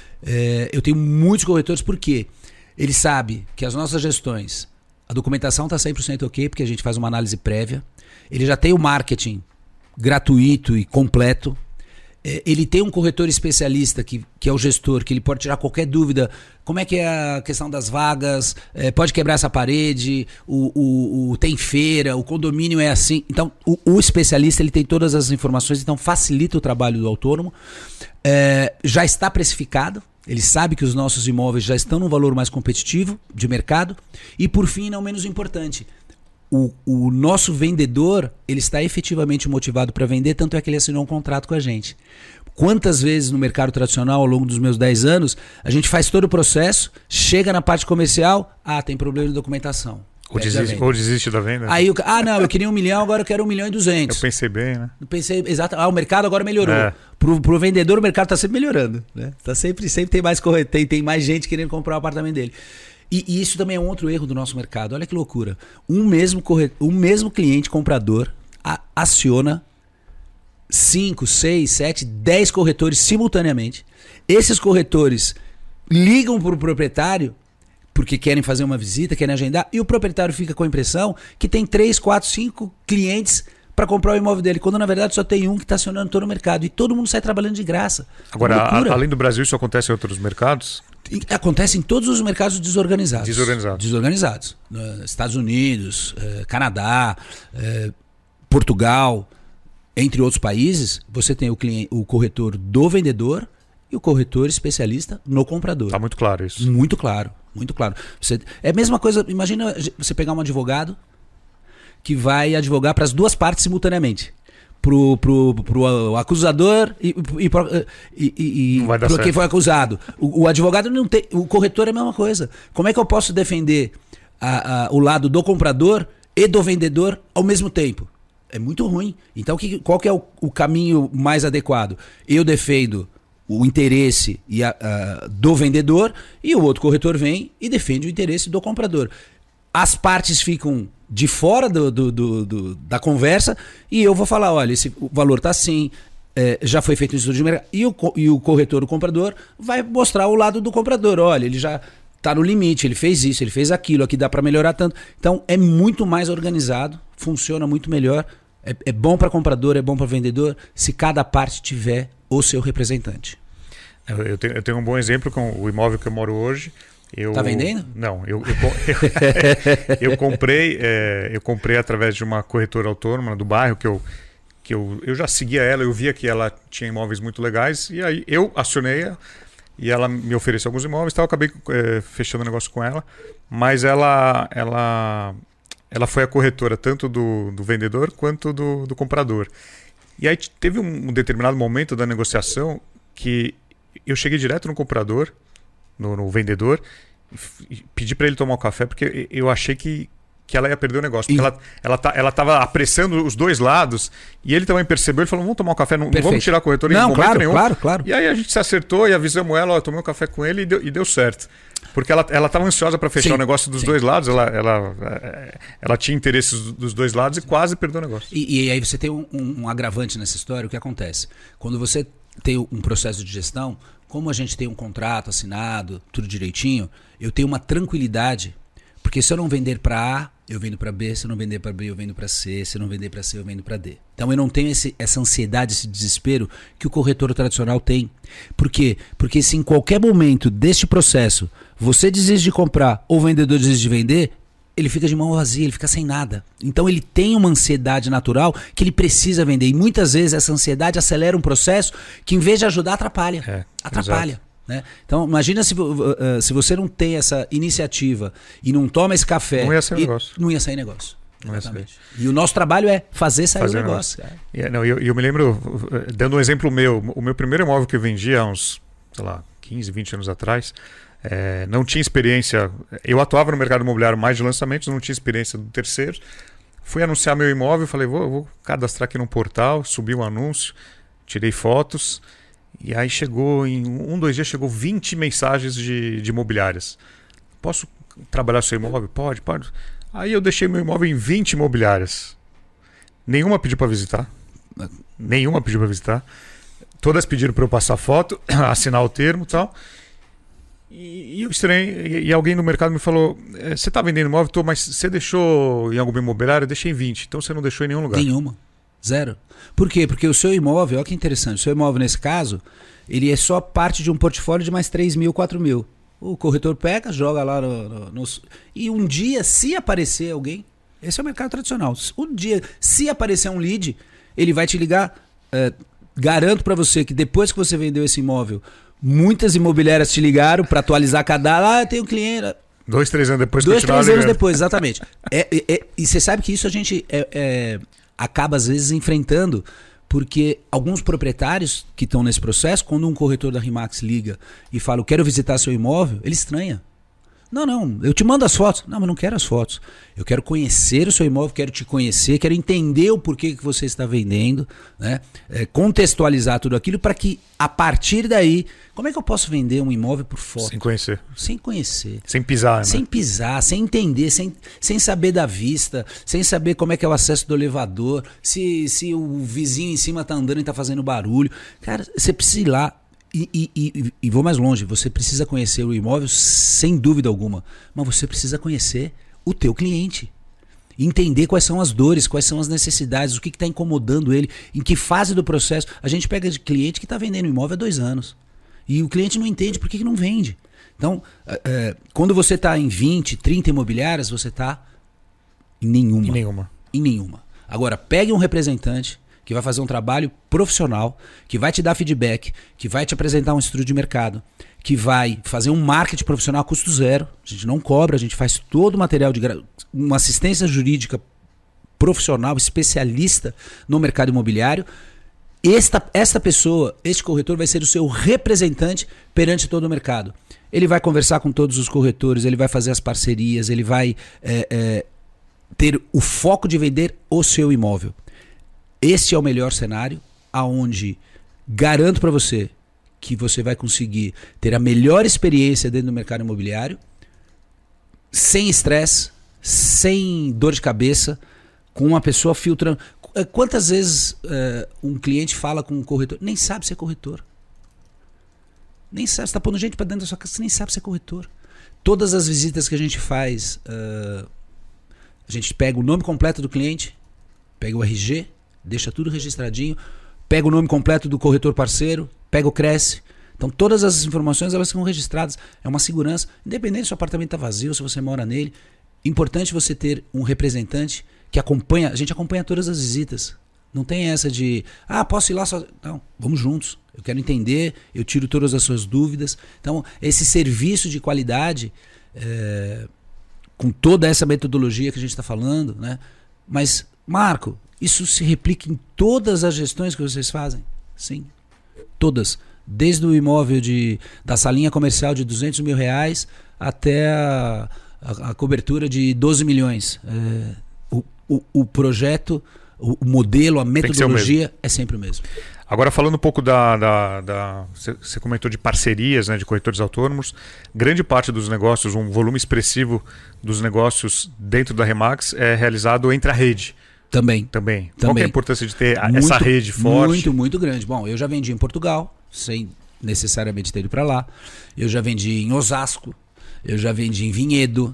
Speaker 3: É, eu tenho muitos corretores porque ele sabe que as nossas gestões, a documentação está cem por cento ok, porque a gente faz uma análise prévia. Ele já tem o marketing gratuito e completo. Ele tem um corretor especialista que, que é o gestor, que ele pode tirar qualquer dúvida. Como é que é a questão das vagas? É, pode quebrar essa parede? O, o, o, tem feira? O condomínio é assim? Então, o, o especialista ele tem todas as informações, então facilita o trabalho do autônomo. É, já está precificado. Ele sabe que os nossos imóveis já estão num valor mais competitivo de mercado. E, por fim, não menos importante, O, o nosso vendedor ele está efetivamente motivado para vender, tanto é que ele assinou um contrato com a gente. Quantas vezes no mercado tradicional, ao longo dos meus dez anos, a gente faz todo o processo, chega na parte comercial, ah, tem problema de documentação.
Speaker 2: Ou desiste, ou desiste da venda.
Speaker 3: Aí, ah, não, eu queria um milhão, agora eu quero um milhão e duzentos.
Speaker 2: Eu pensei bem, né?
Speaker 3: Eu pensei, exato. Ah, o mercado agora melhorou.
Speaker 2: É.
Speaker 3: Pro, pro vendedor, o mercado está sempre melhorando. Né? Tá sempre, sempre tem mais corre... tem, tem mais gente querendo comprar o apartamento dele. E, e isso também é um outro erro do nosso mercado. Olha que loucura. Um mesmo, corre... um mesmo cliente comprador a... aciona cinco, seis, sete, dez corretores simultaneamente. Esses corretores ligam para o proprietário porque querem fazer uma visita, querem agendar, e o proprietário fica com a impressão que tem três, quatro, cinco clientes para comprar o imóvel dele, quando na verdade só tem um que está acionando todo o mercado. E todo mundo sai trabalhando de graça.
Speaker 2: Agora, a, além do Brasil, isso acontece em outros mercados?
Speaker 3: Acontece em todos os mercados desorganizados.
Speaker 2: Desorganizados.
Speaker 3: Desorganizados. Estados Unidos, eh, Canadá, eh, Portugal, entre outros países, você tem o, cliente, o corretor do vendedor e o corretor especialista no comprador.
Speaker 2: Está muito claro isso.
Speaker 3: Muito claro, muito claro. Você, é a mesma coisa, imagina você pegar um advogado que vai advogar para as duas partes simultaneamente. Pro, pro, pro acusador e, e, e, e pro quem foi acusado. O, o advogado não tem. O corretor é a mesma coisa. Como é que eu posso defender a, a, o lado do comprador e do vendedor ao mesmo tempo? É muito ruim. Então, que, qual que é o, o caminho mais adequado? Eu defendo o interesse e a, a, do vendedor e o outro corretor vem e defende o interesse do comprador. As partes ficam de fora do, do, do, do, da conversa e eu vou falar, olha, esse o valor está assim, é, já foi feito um estudo de mercado, e o, e o corretor, o comprador, vai mostrar o lado do comprador, olha, ele já está no limite, ele fez isso, ele fez aquilo, aqui dá para melhorar tanto. Então é muito mais organizado, funciona muito melhor, é, é bom para comprador, é bom para vendedor, se cada parte tiver o seu representante.
Speaker 2: Eu, eu, tenho, eu tenho um bom exemplo com o imóvel que eu moro hoje. Eu,
Speaker 3: tá vendendo?
Speaker 2: Não, eu, eu, eu, eu comprei é, eu comprei através de uma corretora autônoma do bairro que eu, que eu, eu já seguia ela, eu via que ela tinha imóveis muito legais e aí eu acionei-a e ela me ofereceu alguns imóveis, então eu acabei é, fechando o negócio com ela, mas ela, ela, ela foi a corretora tanto do, do vendedor quanto do, do comprador. E aí teve um, um determinado momento da negociação que eu cheguei direto no comprador, No, no vendedor, e pedi para ele tomar um café porque eu achei que, que ela ia perder o negócio. Porque e... ela, ela, tá, ela tava apressando os dois lados e ele também percebeu, ele falou, vamos tomar um café, não, não vamos tirar a corretora em
Speaker 3: não,
Speaker 2: momento
Speaker 3: claro,
Speaker 2: nenhum.
Speaker 3: Claro, claro.
Speaker 2: E aí a gente se acertou e avisamos ela, ó, eu tomei um café com ele e deu, e deu certo. Porque ela ela estava ansiosa para fechar sim, o negócio dos sim. dois lados, ela, ela, ela tinha interesses dos dois lados e quase perdeu o negócio. E,
Speaker 3: e aí você tem um, um, um agravante nessa história, o que acontece? Quando você tem um processo de gestão, como a gente tem um contrato assinado, tudo direitinho, eu tenho uma tranquilidade, porque se eu não vender para A, eu vendo para B, se eu não vender para B, eu vendo para C, se eu não vender para C, eu vendo para D. Então eu não tenho esse, essa ansiedade, esse desespero que o corretor tradicional tem. Por quê? Porque se em qualquer momento deste processo você desiste de comprar ou o vendedor desiste de vender, ele fica de mão vazia, ele fica sem nada. Então ele tem uma ansiedade natural que ele precisa vender. E muitas vezes essa ansiedade acelera um processo que, em vez de ajudar, atrapalha. É, atrapalha. Né? Então imagina se, uh, se você não tem essa iniciativa e não toma esse café.
Speaker 2: Não ia sair negócio.
Speaker 3: Não ia sair negócio. Exatamente. E o nosso trabalho é fazer sair fazer o negócio. negócio.
Speaker 2: É. Yeah, não, eu, eu me lembro, dando um exemplo meu, o meu primeiro imóvel que eu vendi há uns, sei lá, quinze, vinte anos atrás, É, não tinha experiência, eu atuava no mercado imobiliário mais de lançamentos, não tinha experiência do terceiro, fui anunciar meu imóvel, falei, vou, vou cadastrar aqui no portal, subi um anúncio, tirei fotos, e aí chegou, em um, dois dias chegou vinte mensagens de, de imobiliárias. Posso trabalhar seu imóvel? Pode, pode. Aí eu deixei meu imóvel em vinte imobiliárias. Nenhuma pediu para visitar. Nenhuma pediu para visitar. Todas pediram para eu passar foto, assinar o termo e tal. E eu estranhei. E alguém no mercado me falou: você está vendendo imóvel? Tô, mas você deixou em alguma imobiliária? Eu deixei em vinte. Então você não deixou em nenhum lugar.
Speaker 3: Nenhuma. Zero. Por quê? Porque o seu imóvel, olha que interessante, o seu imóvel nesse caso, ele é só parte de um portfólio de mais três mil, quatro mil. O corretor pega, joga lá no, no, no... E um dia, se aparecer alguém, esse é o mercado tradicional. Um dia, se aparecer um lead, ele vai te ligar. É, garanto para você que depois que você vendeu esse imóvel, muitas imobiliárias te ligaram para atualizar cadastro. Ah, eu tenho um cliente.
Speaker 2: Dois, três anos depois.
Speaker 3: Dois, três anos depois, exatamente. É, é, é, e você sabe que isso a gente é, é, acaba às vezes enfrentando, porque alguns proprietários que estão nesse processo, quando um corretor da RE/MAX liga e fala, eu quero visitar seu imóvel, ele estranha. Não, não, eu te mando as fotos. Não, mas não quero as fotos. Eu quero conhecer o seu imóvel, quero te conhecer, quero entender o porquê que você está vendendo, né? É, contextualizar tudo aquilo para que, a partir daí, como é que eu posso vender um imóvel por foto?
Speaker 2: Sem conhecer.
Speaker 3: Sem conhecer.
Speaker 2: Sem pisar, né?
Speaker 3: Sem pisar, sem entender, sem, sem saber da vista, sem saber como é que é o acesso do elevador, se, se o vizinho em cima está andando e está fazendo barulho. Cara, você precisa ir lá. E, e, e, e vou mais longe, você precisa conhecer o imóvel sem dúvida alguma, mas você precisa conhecer o teu cliente, entender quais são as dores, quais são as necessidades, o que está incomodando ele, em que fase do processo. A gente pega de cliente que está vendendo imóvel há dois anos e o cliente não entende por que, que não vende. Então, é, quando você está em vinte, trinta imobiliárias, você está em nenhuma.
Speaker 2: Em nenhuma.
Speaker 3: Em nenhuma. Agora, pegue um representante que vai fazer um trabalho profissional, que vai te dar feedback, que vai te apresentar um estudo de mercado, que vai fazer um marketing profissional a custo zero. A gente não cobra, a gente faz todo o material de gra... uma assistência jurídica profissional, especialista no mercado imobiliário. Esta, esta pessoa, este corretor vai ser o seu representante perante todo o mercado. Ele vai conversar com todos os corretores, ele vai fazer as parcerias, ele vai é, é, ter o foco de vender o seu imóvel. Este é o melhor cenário, aonde garanto para você que você vai conseguir ter a melhor experiência dentro do mercado imobiliário, sem estresse, sem dor de cabeça, com uma pessoa filtrando. Quantas vezes uh, um cliente fala com um corretor, nem sabe ser corretor. Nem sabe, você está pondo gente para dentro da sua casa, você nem sabe ser corretor. Todas as visitas que a gente faz, uh, a gente pega o nome completo do cliente, pega o R G, deixa tudo registradinho, pega o nome completo do corretor parceiro, pega o Cresce. Então todas as informações elas ficam registradas. É uma segurança, independente se o apartamento está vazio, se você mora nele. Importante você ter um representante que acompanha, a gente acompanha todas as visitas. Não tem essa de, ah, posso ir lá só. Não, vamos juntos. Eu quero entender, eu tiro todas as suas dúvidas. Então esse serviço de qualidade, é, com toda essa metodologia que a gente está falando, né? Mas, Marco, isso se replica em todas as gestões que vocês fazem? Sim, todas. Desde o imóvel de, da salinha comercial de duzentos mil reais até a, a, a cobertura de doze milhões. É, o, o, o projeto, o, o modelo, a metodologia é sempre o mesmo.
Speaker 2: Agora, falando um pouco da... da, da você comentou de parcerias, né, de corretores autônomos. Grande parte dos negócios, um volume expressivo dos negócios dentro da RE/MAX é realizado entre a rede.
Speaker 3: Também.
Speaker 2: Também.
Speaker 3: Também.
Speaker 2: Qual que é a importância de ter
Speaker 3: muito,
Speaker 2: essa rede forte?
Speaker 3: Muito, muito grande. Bom, eu já vendi em Portugal, sem necessariamente ter ido para lá. Eu já vendi em Osasco. Eu já vendi em Vinhedo.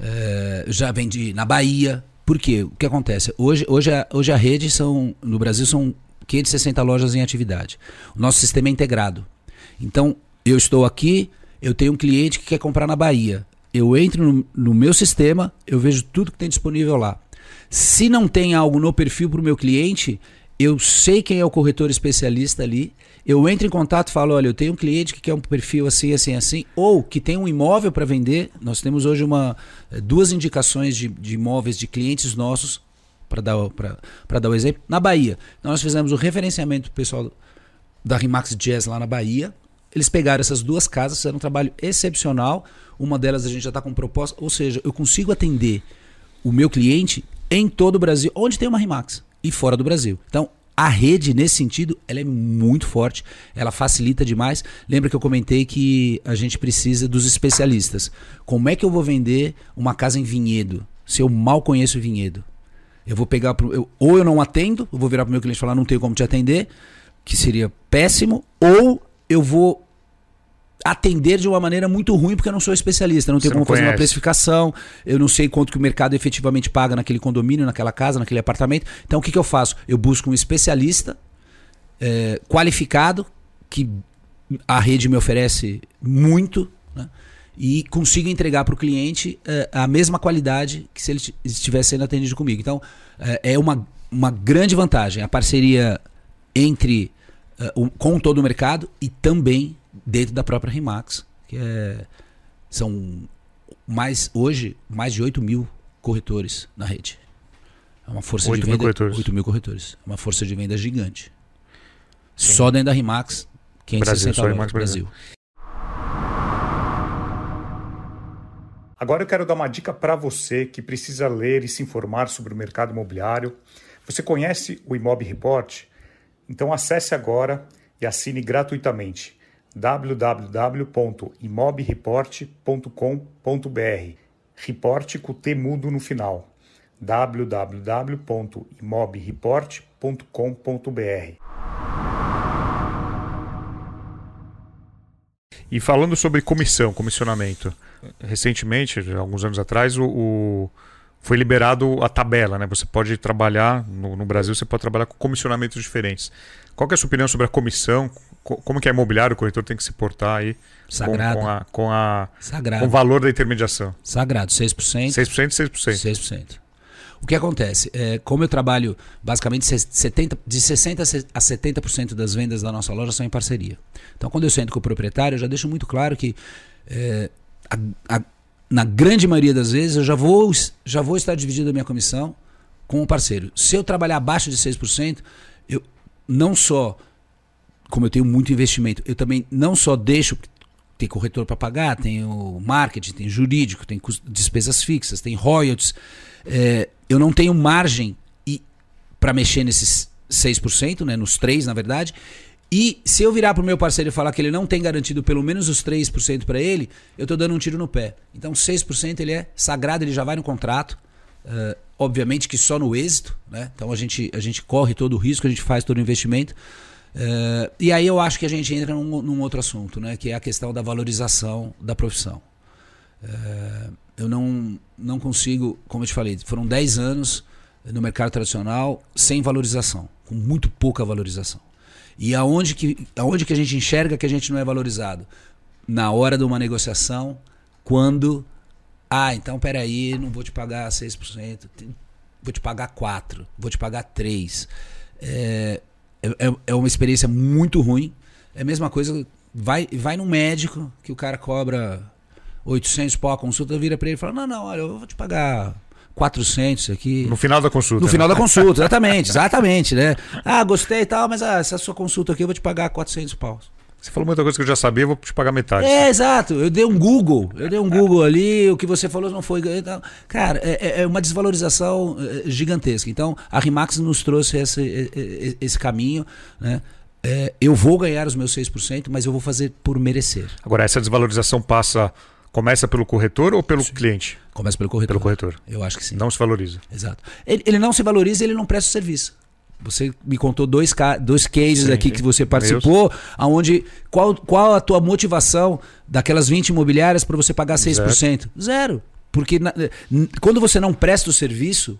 Speaker 3: É, eu já vendi na Bahia. Por quê? O que acontece? Hoje, hoje, a, hoje a rede são, no Brasil são quinhentas e sessenta lojas em atividade. O nosso sistema é integrado. Então, eu estou aqui, eu tenho um cliente que quer comprar na Bahia. Eu entro no, no meu sistema, eu vejo tudo que tem disponível lá. Se não tem algo no perfil para o meu cliente, eu sei quem é o corretor especialista ali, eu entro em contato e falo, olha, eu tenho um cliente que quer um perfil assim, assim, assim, ou que tem um imóvel para vender. Nós temos hoje uma, duas indicações de, de imóveis de clientes nossos, para dar, para dar o exemplo, na Bahia. Então nós fizemos o referenciamento do pessoal da RE/MAX Jazz lá na Bahia. Eles pegaram essas duas casas, fizeram um trabalho excepcional. Uma delas a gente já está com proposta, ou seja, eu consigo atender o meu cliente em todo o Brasil, onde tem uma RE/MAX e fora do Brasil. Então, a rede, nesse sentido, ela é muito forte, ela facilita demais. Lembra que eu comentei que a gente precisa dos especialistas. Como é que eu vou vender uma casa em Vinhedo? se eu mal conheço o vinhedo? Eu vou pegar pro, eu, ou eu não atendo, eu vou virar para o meu cliente e falar, não tenho como te atender, que seria péssimo, ou eu vou atender de uma maneira muito ruim porque eu não sou especialista, eu não tenho
Speaker 2: Você
Speaker 3: como
Speaker 2: não
Speaker 3: fazer
Speaker 2: conhece.
Speaker 3: uma precificação, eu não sei quanto que o mercado efetivamente paga naquele condomínio, naquela casa, naquele apartamento. Então o que, que eu faço? Eu busco um especialista é, qualificado, que a rede me oferece muito, né? E consigo entregar para o cliente é, a mesma qualidade que se ele estivesse sendo atendido comigo. Então é, é uma, uma grande vantagem a parceria entre uh, um, com todo o mercado e também dentro da própria RE/MAX, que é, são mais, hoje mais de oito mil corretores na rede. É uma força de venda. oito mil corretores. É uma força de venda gigante. Sim. Só dentro da RE/MAX, quinhentos e sessenta lojas, Brasil.
Speaker 2: Agora eu quero dar uma dica para você que precisa ler e se informar sobre o mercado imobiliário. Você conhece o Imob Report? Então acesse agora e assine gratuitamente w w w ponto imob report ponto com ponto b r. Report com T mudo no final. w w w ponto imob report ponto com ponto b r. E falando sobre comissão, comissionamento, recentemente, alguns anos atrás, o, o foi liberado a tabela, né? Você pode trabalhar, no, no Brasil você pode trabalhar com comissionamentos diferentes. Qual que é a sua opinião sobre a comissão? Como que é imobiliário, o corretor tem que se portar aí
Speaker 3: Sagrado.
Speaker 2: com, com, a, com, a,
Speaker 3: Sagrado.
Speaker 2: com o valor da intermediação?
Speaker 3: Sagrado, seis por cento.
Speaker 2: seis por cento e seis por cento.
Speaker 3: seis por cento. O que acontece? É, como eu trabalho basicamente setenta, de sessenta por cento a setenta por cento das vendas da nossa loja são em parceria. Então quando eu sento com o proprietário, eu já deixo muito claro que é, a, a, na grande maioria das vezes eu já vou, já vou estar dividindo a minha comissão com o parceiro. Se eu trabalhar abaixo de seis por cento, eu não só, como eu tenho muito investimento, eu também não só deixo, tem corretor para pagar, tem o marketing, tem jurídico, tem despesas fixas, tem royalties, é, eu não tenho margem para mexer nesses seis por cento, né, nos três por cento na verdade, e se eu virar para o meu parceiro e falar que ele não tem garantido pelo menos os três por cento para ele, eu estou dando um tiro no pé. Então seis por cento ele é sagrado, ele já vai no contrato, uh, obviamente que só no êxito, né? Então a gente, a gente corre todo o risco, a gente faz todo o investimento. Uh, e aí eu acho que a gente entra num, num outro assunto, né? Que é a questão da valorização da profissão. Uh, eu não, não consigo, como eu te falei, foram dez anos no mercado tradicional sem valorização, com muito pouca valorização. E aonde que, aonde que a gente enxerga que a gente não é valorizado? Na hora de uma negociação, quando... Ah, então peraí, não vou te pagar seis por cento, vou te pagar quatro por cento, vou te pagar três por cento. É, é, é uma experiência muito ruim. É a mesma coisa, vai, vai num médico que o cara cobra oitocentos pau a consulta, vira para ele e fala, não, não, olha, eu vou te pagar quatrocentos aqui.
Speaker 2: No final da consulta.
Speaker 3: No
Speaker 2: né?
Speaker 3: final da consulta, exatamente, exatamente, né? Ah, gostei e tal, mas ah, essa sua consulta aqui eu vou te pagar quatrocentos pau.
Speaker 2: Você falou muita coisa que eu já sabia, eu vou te pagar metade.
Speaker 3: É, exato. Eu dei um Google, eu dei um Google ali, o que você falou não foi... Cara, é, é uma desvalorização gigantesca. Então, a RE/MAX nos trouxe esse, esse caminho, né? É, eu vou ganhar os meus seis por cento, mas eu vou fazer por merecer.
Speaker 2: Agora, essa desvalorização passa... Começa pelo corretor ou pelo sim. cliente?
Speaker 3: Começa pelo corretor.
Speaker 2: Pelo corretor.
Speaker 3: Eu acho que sim.
Speaker 2: Não se valoriza.
Speaker 3: Exato. Ele, ele não se valoriza, ele não presta o serviço. Você me contou dois, dois cases sim, aqui que você participou, aonde qual, qual a tua motivação daquelas vinte imobiliárias para você pagar seis por cento? Zero. Zero. Porque na, quando você não presta o serviço,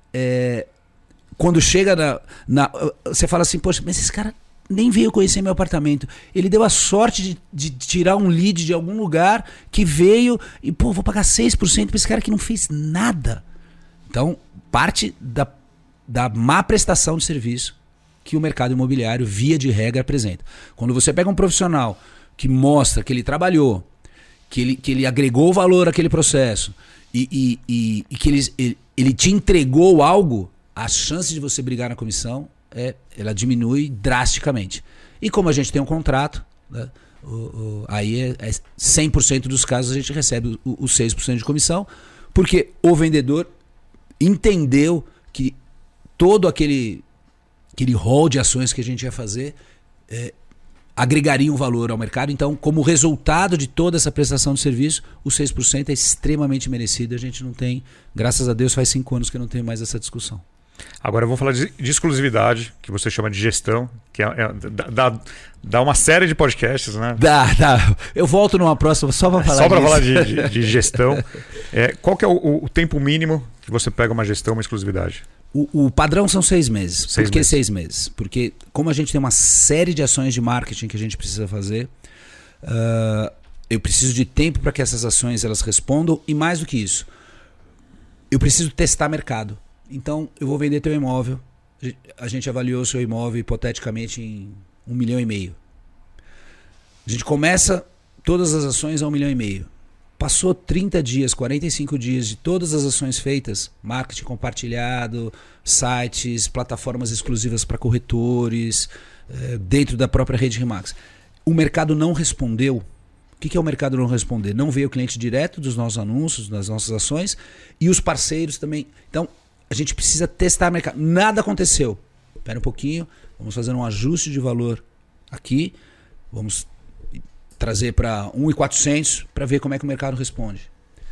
Speaker 3: é, quando chega na, na... Você fala assim, poxa, mas esse cara nem veio conhecer meu apartamento. Ele deu a sorte de, de tirar um lead de algum lugar que veio e, pô, vou pagar seis por cento para esse cara que não fez nada. Então, parte da, da má prestação de serviço que o mercado imobiliário, via de regra, apresenta. Quando você pega um profissional que mostra que ele trabalhou, que ele, que ele agregou valor àquele processo e, e, e, e que ele, ele, ele te entregou algo, a chance de você brigar na comissão É, ela diminui drasticamente. E como a gente tem um contrato, né, o, o, aí é, é cem por cento dos casos a gente recebe os seis por cento de comissão, porque o vendedor entendeu que todo aquele, aquele rol de ações que a gente ia fazer, é, agregariam valor ao mercado. Então, como resultado de toda essa prestação de serviço, o seis por cento é extremamente merecido. A gente não tem, graças a Deus, faz cinco anos que não tem mais essa discussão.
Speaker 2: Agora vamos falar de, de exclusividade, que você chama de gestão, que é, é, dá, dá uma série de podcasts, né?
Speaker 3: Dá, dá. Eu volto numa próxima só para falar
Speaker 2: Só para falar
Speaker 3: disso.
Speaker 2: de, de, de gestão. É, qual que é o, o tempo mínimo que você pega uma gestão, uma exclusividade?
Speaker 3: O, o padrão são seis meses.
Speaker 2: Seis
Speaker 3: Por que
Speaker 2: meses.
Speaker 3: seis meses? Porque como a gente tem uma série de ações de marketing que a gente precisa fazer, uh, eu preciso de tempo para que essas ações elas respondam, e mais do que isso, eu preciso testar mercado. Então, eu vou vender teu imóvel. A gente avaliou o seu imóvel hipoteticamente em um milhão e meio. A gente começa todas as ações a um milhão e meio. Passou trinta dias, quarenta e cinco dias de todas as ações feitas, marketing compartilhado, sites, plataformas exclusivas para corretores, dentro da própria rede Remax. O mercado não respondeu. O que é o mercado não responder? Não veio o cliente direto dos nossos anúncios, das nossas ações, e os parceiros também. Então, a gente precisa testar o mercado. Nada aconteceu. Espera um pouquinho, vamos fazer um ajuste de valor aqui, vamos trazer para um milhão e quatrocentos para ver como é que o mercado responde.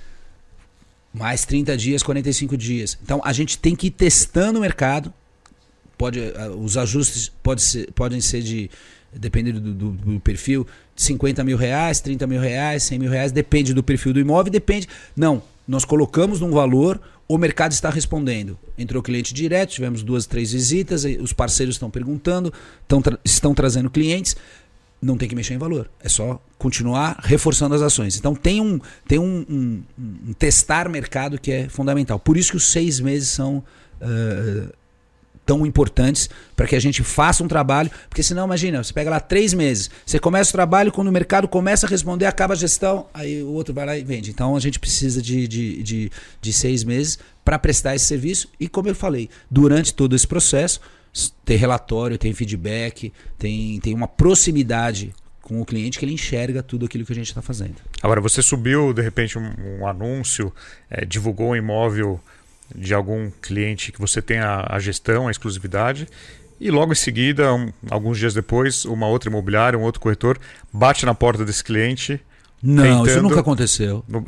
Speaker 3: Mais trinta dias, quarenta e cinco dias. Então a gente tem que ir testando o mercado. Pode, os ajustes pode ser, podem ser de, dependendo do, do, do perfil, de cinquenta mil reais, trinta mil reais, cem mil reais, depende do perfil do imóvel, depende. Não, nós colocamos num valor, o mercado está respondendo. Entrou cliente direto, tivemos duas, três visitas, os parceiros estão perguntando, estão, tra estão trazendo clientes. Não tem que mexer em valor, é só continuar reforçando as ações. Então tem um, tem um, um, um testar mercado que é fundamental. Por isso que os seis meses são uh, tão importantes para que a gente faça um trabalho, porque senão imagina, você pega lá três meses, você começa o trabalho, quando o mercado começa a responder, acaba a gestão, aí o outro vai lá e vende. Então a gente precisa de, de, de, de seis meses para prestar esse serviço e, como eu falei, durante todo esse processo, tem relatório, tem feedback, tem, tem uma proximidade com o cliente que ele enxerga tudo aquilo que a gente está fazendo.
Speaker 2: Agora, você subiu, de repente, um, um anúncio, é, divulgou um imóvel de algum cliente que você tem a, a gestão, a exclusividade, e logo em seguida, um, alguns dias depois, uma outra imobiliária, um outro corretor, bate na porta desse cliente...
Speaker 3: Não,
Speaker 2: tentando,
Speaker 3: isso nunca aconteceu.
Speaker 2: No,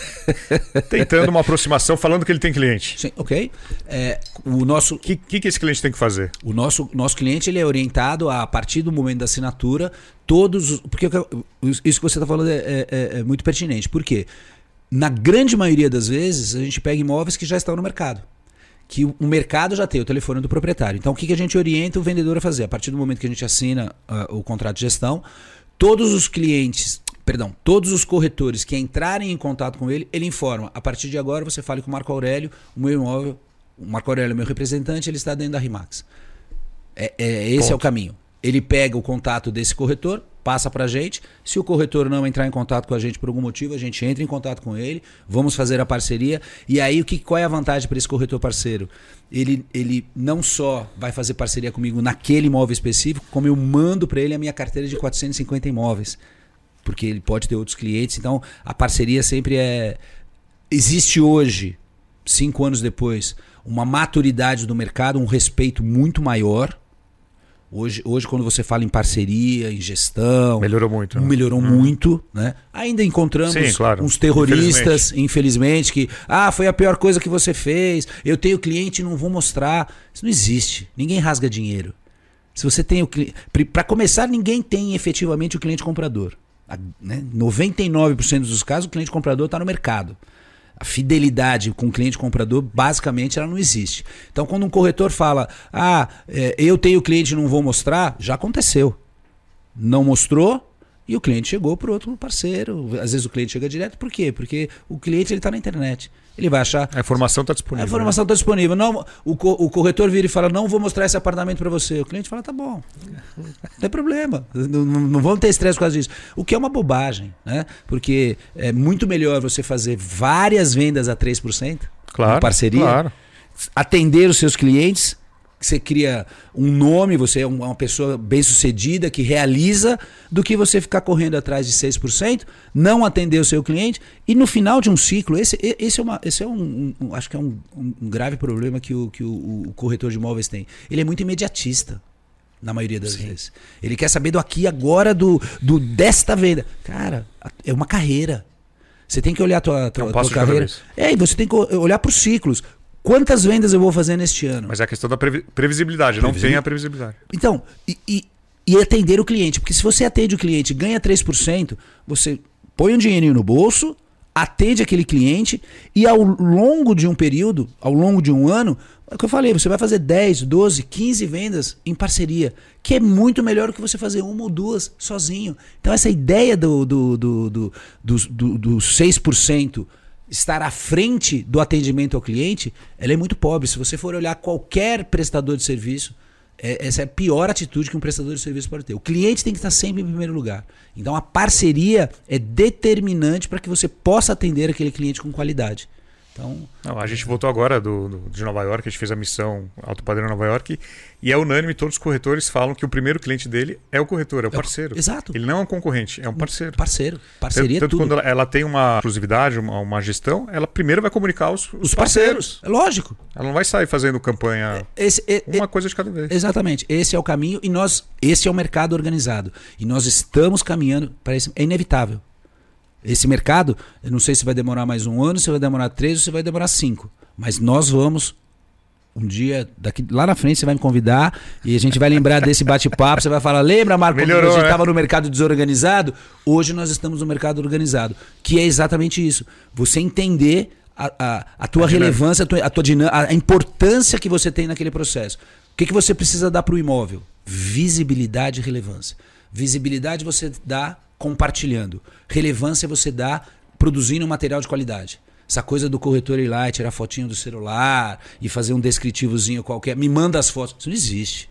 Speaker 2: tentando uma aproximação, falando que ele tem cliente.
Speaker 3: Sim, ok. É, o nosso...
Speaker 2: O que, que, que esse cliente tem que fazer?
Speaker 3: O nosso, nosso cliente ele é orientado a, a partir do momento da assinatura, todos... Porque isso que você está falando é, é, é muito pertinente. Por quê? Na grande maioria das vezes, a gente pega imóveis que já estão no mercado. Que o mercado já tem o telefone do proprietário. Então, o que, que a gente orienta o vendedor a fazer? A partir do momento que a gente assina uh, o contrato de gestão, todos os clientes... Perdão, todos os corretores que entrarem em contato com ele, ele informa. A partir de agora você fale com o Marco Aurélio, o meu imóvel, o Marco Aurélio é meu representante, ele está dentro da Remax. É, é, esse Ponto. É o caminho. Ele pega o contato desse corretor, passa para a gente. Se o corretor não entrar em contato com a gente por algum motivo, a gente entra em contato com ele, vamos fazer a parceria. E aí, o que, qual é a vantagem para esse corretor parceiro? Ele, ele não só vai fazer parceria comigo naquele imóvel específico, como eu mando para ele a minha carteira de quatrocentos e cinquenta imóveis. Porque ele pode ter outros clientes. Então, a parceria sempre é... Existe hoje, cinco anos depois, uma maturidade do mercado, um respeito muito maior. Hoje, hoje quando você fala em parceria, em gestão...
Speaker 2: Melhorou muito. Né?
Speaker 3: Melhorou hum. muito. Né? Ainda encontramos
Speaker 2: Sim, claro.
Speaker 3: uns terroristas, infelizmente. infelizmente, que... Ah, foi a pior coisa que você fez. Eu tenho cliente e não vou mostrar. Isso não existe. Ninguém rasga dinheiro. Se você tem o cliente... Para começar, ninguém tem efetivamente o cliente comprador. Né? noventa e nove por cento dos casos o cliente comprador está no mercado. A fidelidade com o cliente comprador basicamente ela não existe. Então quando um corretor fala ah, é, eu tenho cliente e não vou mostrar, já aconteceu. Não mostrou e o cliente chegou para outro parceiro. Às vezes o cliente chega direto. Por quê? Porque o cliente está na internet. Ele vai achar...
Speaker 2: A informação está disponível.
Speaker 3: A informação está né? disponível. Não, o, o corretor vira e fala, não vou mostrar esse apartamento para você. O cliente fala, tá bom. Não tem problema. Não, não, não vamos ter estresse por causa disso. O que é uma bobagem. Né? Porque é muito melhor você fazer várias vendas a três por cento.
Speaker 2: Claro,
Speaker 3: parceria.
Speaker 2: Claro.
Speaker 3: Atender os seus clientes. Você cria um nome, você é uma pessoa bem-sucedida que realiza, do que você ficar correndo atrás de seis por cento, não atender o seu cliente e no final de um ciclo, esse, esse é, uma, esse é um, um, acho que é um, um grave problema que, o, que o, o corretor de imóveis tem. Ele é muito imediatista. na maioria das Sim. vezes. Ele quer saber do aqui agora, do, do desta venda. Cara, é uma carreira. Você tem que olhar a tua, tua,
Speaker 2: um
Speaker 3: tua carreira. É, e você tem que olhar para os ciclos. Quantas vendas eu vou fazer neste ano?
Speaker 2: Mas é a questão da previ previsibilidade, Previsível. não tem a previsibilidade.
Speaker 3: Então, e, e, e atender o cliente. Porque se você atende o cliente e ganha três por cento, você põe um dinheirinho no bolso, atende aquele cliente e ao longo de um período, ao longo de um ano, é o que eu falei, você vai fazer dez, doze, quinze vendas em parceria, que é muito melhor do que você fazer uma ou duas sozinho. Então essa ideia do, do, do, do, do, do, do seis por cento estar à frente do atendimento ao cliente, ela é muito pobre. Se você for olhar qualquer prestador de serviço, é, essa é a pior atitude que um prestador de serviço pode ter. O cliente tem que estar sempre em primeiro lugar. Então a parceria é determinante para que você possa atender aquele cliente com qualidade. Então,
Speaker 2: Não, a gente voltou agora do, do, de Nova York, a gente fez a missão Alto Padrão Nova York, e é unânime, todos os corretores falam que o primeiro cliente dele é o corretor, é o parceiro.
Speaker 3: É, exato.
Speaker 2: Ele não é um concorrente, é um parceiro.
Speaker 3: Parceiro. Parceria
Speaker 2: tanto,
Speaker 3: é tudo.
Speaker 2: Quando ela, ela tem uma exclusividade, uma, uma gestão, ela primeiro vai comunicar os, os,
Speaker 3: os parceiros. parceiros. É lógico.
Speaker 2: Ela não vai sair fazendo campanha
Speaker 3: esse, é,
Speaker 2: uma
Speaker 3: é,
Speaker 2: coisa de cada vez.
Speaker 3: Exatamente. Esse é o caminho e nós, esse é o mercado organizado. E nós estamos caminhando para isso. É inevitável. Esse mercado, eu não sei se vai demorar mais um ano, se vai demorar três ou se vai demorar cinco. Mas nós vamos, um dia, daqui, lá na frente você vai me convidar e a gente vai lembrar desse bate-papo. Você vai falar, lembra, Marco,
Speaker 2: Melhorou,
Speaker 3: quando a gente estava
Speaker 2: né?
Speaker 3: no mercado desorganizado? Hoje nós estamos no mercado organizado. Que é exatamente isso. Você entender a, a, a tua a relevância, a, tua, a, tua a importância que você tem naquele processo. O que, que você precisa dar para o imóvel? Visibilidade e relevância. Visibilidade você dá compartilhando. Relevância você dá produzindo um material de qualidade. Essa coisa do corretor ir lá e tirar fotinho do celular e fazer um descritivozinho qualquer, me manda as fotos. Isso não existe.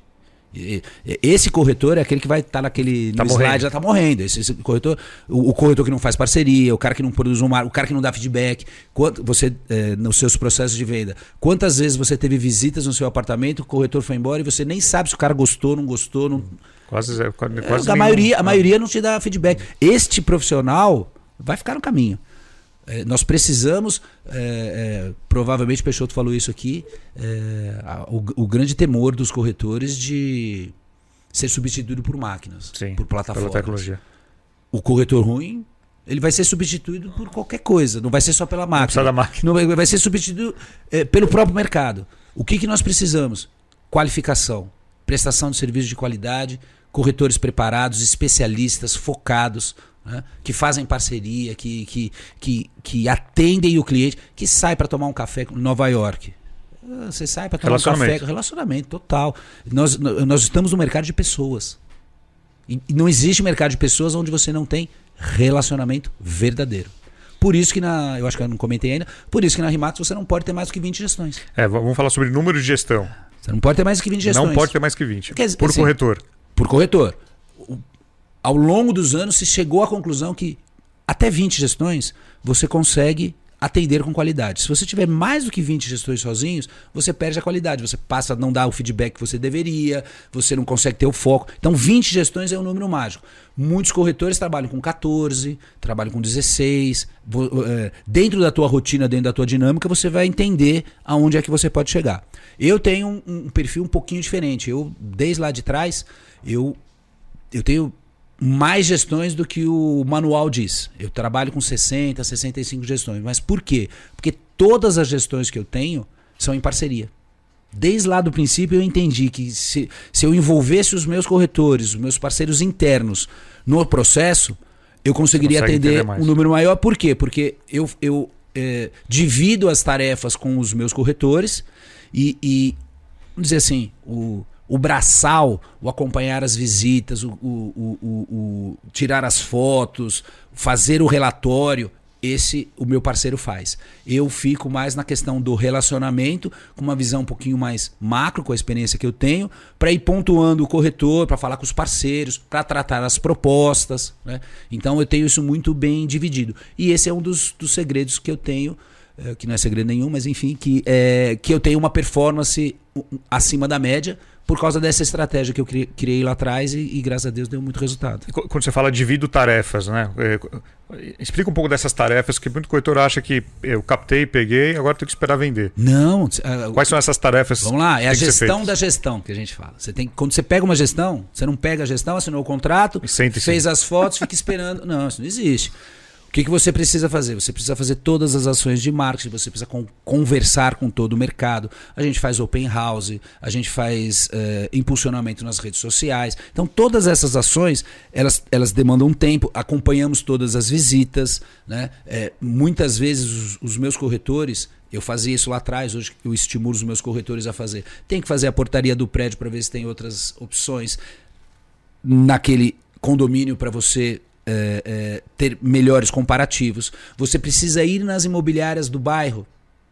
Speaker 3: Esse corretor é aquele que vai estar naquele
Speaker 2: tá
Speaker 3: no slide, já está morrendo. Esse, esse corretor, o, o corretor que não faz parceria, o cara que não produz um mar, o cara que não dá feedback, quanto, você é, nos seus processos de venda. Quantas vezes você teve visitas no seu apartamento, o corretor foi embora e você nem sabe se o cara gostou, não gostou, não...
Speaker 2: Quase, quase
Speaker 3: é, a, maioria, a maioria não te dá feedback. Este profissional vai ficar no caminho. É, nós precisamos, é, é, provavelmente o Peixoto falou isso aqui, é, a, o, o grande temor dos corretores de ser substituído por máquinas,
Speaker 2: Sim,
Speaker 3: por plataformas.
Speaker 2: Pela tecnologia.
Speaker 3: O corretor ruim, ele vai ser substituído por qualquer coisa, não vai ser só pela máquina. Não
Speaker 2: precisa da máquina.
Speaker 3: Não vai, vai ser substituído é, pelo próprio mercado. O que, que nós precisamos? Qualificação, prestação de serviço de qualidade, corretores preparados, especialistas, focados, né, que fazem parceria, que, que, que, que atendem o cliente, que sai para tomar um café em Nova York. Você sai para tomar um café, relacionamento total. Nós, nós estamos no mercado de pessoas. E não existe mercado de pessoas onde você não tem relacionamento verdadeiro. Por isso que na, eu acho que eu não comentei ainda, por isso que na Rimax você não pode ter mais do que vinte gestões.
Speaker 2: É, vamos falar sobre número de gestão.
Speaker 3: Você não pode ter mais do que vinte gestões.
Speaker 2: Não pode ter mais que vinte.
Speaker 3: Quer dizer,
Speaker 2: por
Speaker 3: assim,
Speaker 2: corretor.
Speaker 3: Por corretor. Ao longo dos anos se chegou à conclusão que até vinte gestões você consegue atender com qualidade. Se você tiver mais do que vinte gestões sozinhos, você perde a qualidade. Você passa a não dar o feedback que você deveria, você não consegue ter o foco. Então vinte gestões é um número mágico. Muitos corretores trabalham com quatorze, trabalham com dezesseis. Dentro da tua rotina, dentro da tua dinâmica, você vai entender aonde é que você pode chegar. Eu tenho um, um perfil um pouquinho diferente. Eu, desde lá de trás, eu, eu tenho mais gestões do que o manual diz. Eu trabalho com sessenta, sessenta e cinco gestões. Mas por quê? Porque todas as gestões que eu tenho são em parceria. Desde lá do princípio eu entendi que se, se eu envolvesse os meus corretores, os meus parceiros internos no processo, eu conseguiria atender um número maior. Por quê? Porque eu, eu é, divido as tarefas com os meus corretores e, e vamos dizer assim, o... O braçal, o acompanhar as visitas, o, o, o, o, o tirar as fotos, fazer o relatório, esse o meu parceiro faz. Eu fico mais na questão do relacionamento, com uma visão um pouquinho mais macro, com a experiência que eu tenho, para ir pontuando o corretor, para falar com os parceiros, para tratar as propostas, né? Então eu tenho isso muito bem dividido. E esse é um dos, dos segredos que eu tenho, é, que não é segredo nenhum, mas enfim, que, é, que eu tenho uma performance acima da média, por causa dessa estratégia que eu criei lá atrás e, e graças a Deus deu muito resultado.
Speaker 2: E quando você fala divido tarefas, né? Explica um pouco dessas tarefas, que muito corretor acha que eu captei, peguei, agora tenho que esperar vender.
Speaker 3: Não.
Speaker 2: Quais são essas tarefas?
Speaker 3: Vamos lá, é a gestão da gestão que a gente fala. Você tem, quando você pega uma gestão, você não pega a gestão, assinou o contrato, fez as fotos, fica esperando. Não, isso não existe. O que, que você precisa fazer? Você precisa fazer todas as ações de marketing, você precisa con conversar com todo o mercado. A gente faz open house, a gente faz uh, impulsionamento nas redes sociais. Então todas essas ações, elas, elas demandam um tempo, acompanhamos todas as visitas, né? É, muitas vezes os, os meus corretores, eu fazia isso lá atrás, hoje eu estimulo os meus corretores a fazer. Tem que fazer a portaria do prédio para ver se tem outras opções naquele condomínio para você É, é, ter melhores comparativos. Você precisa ir nas imobiliárias do bairro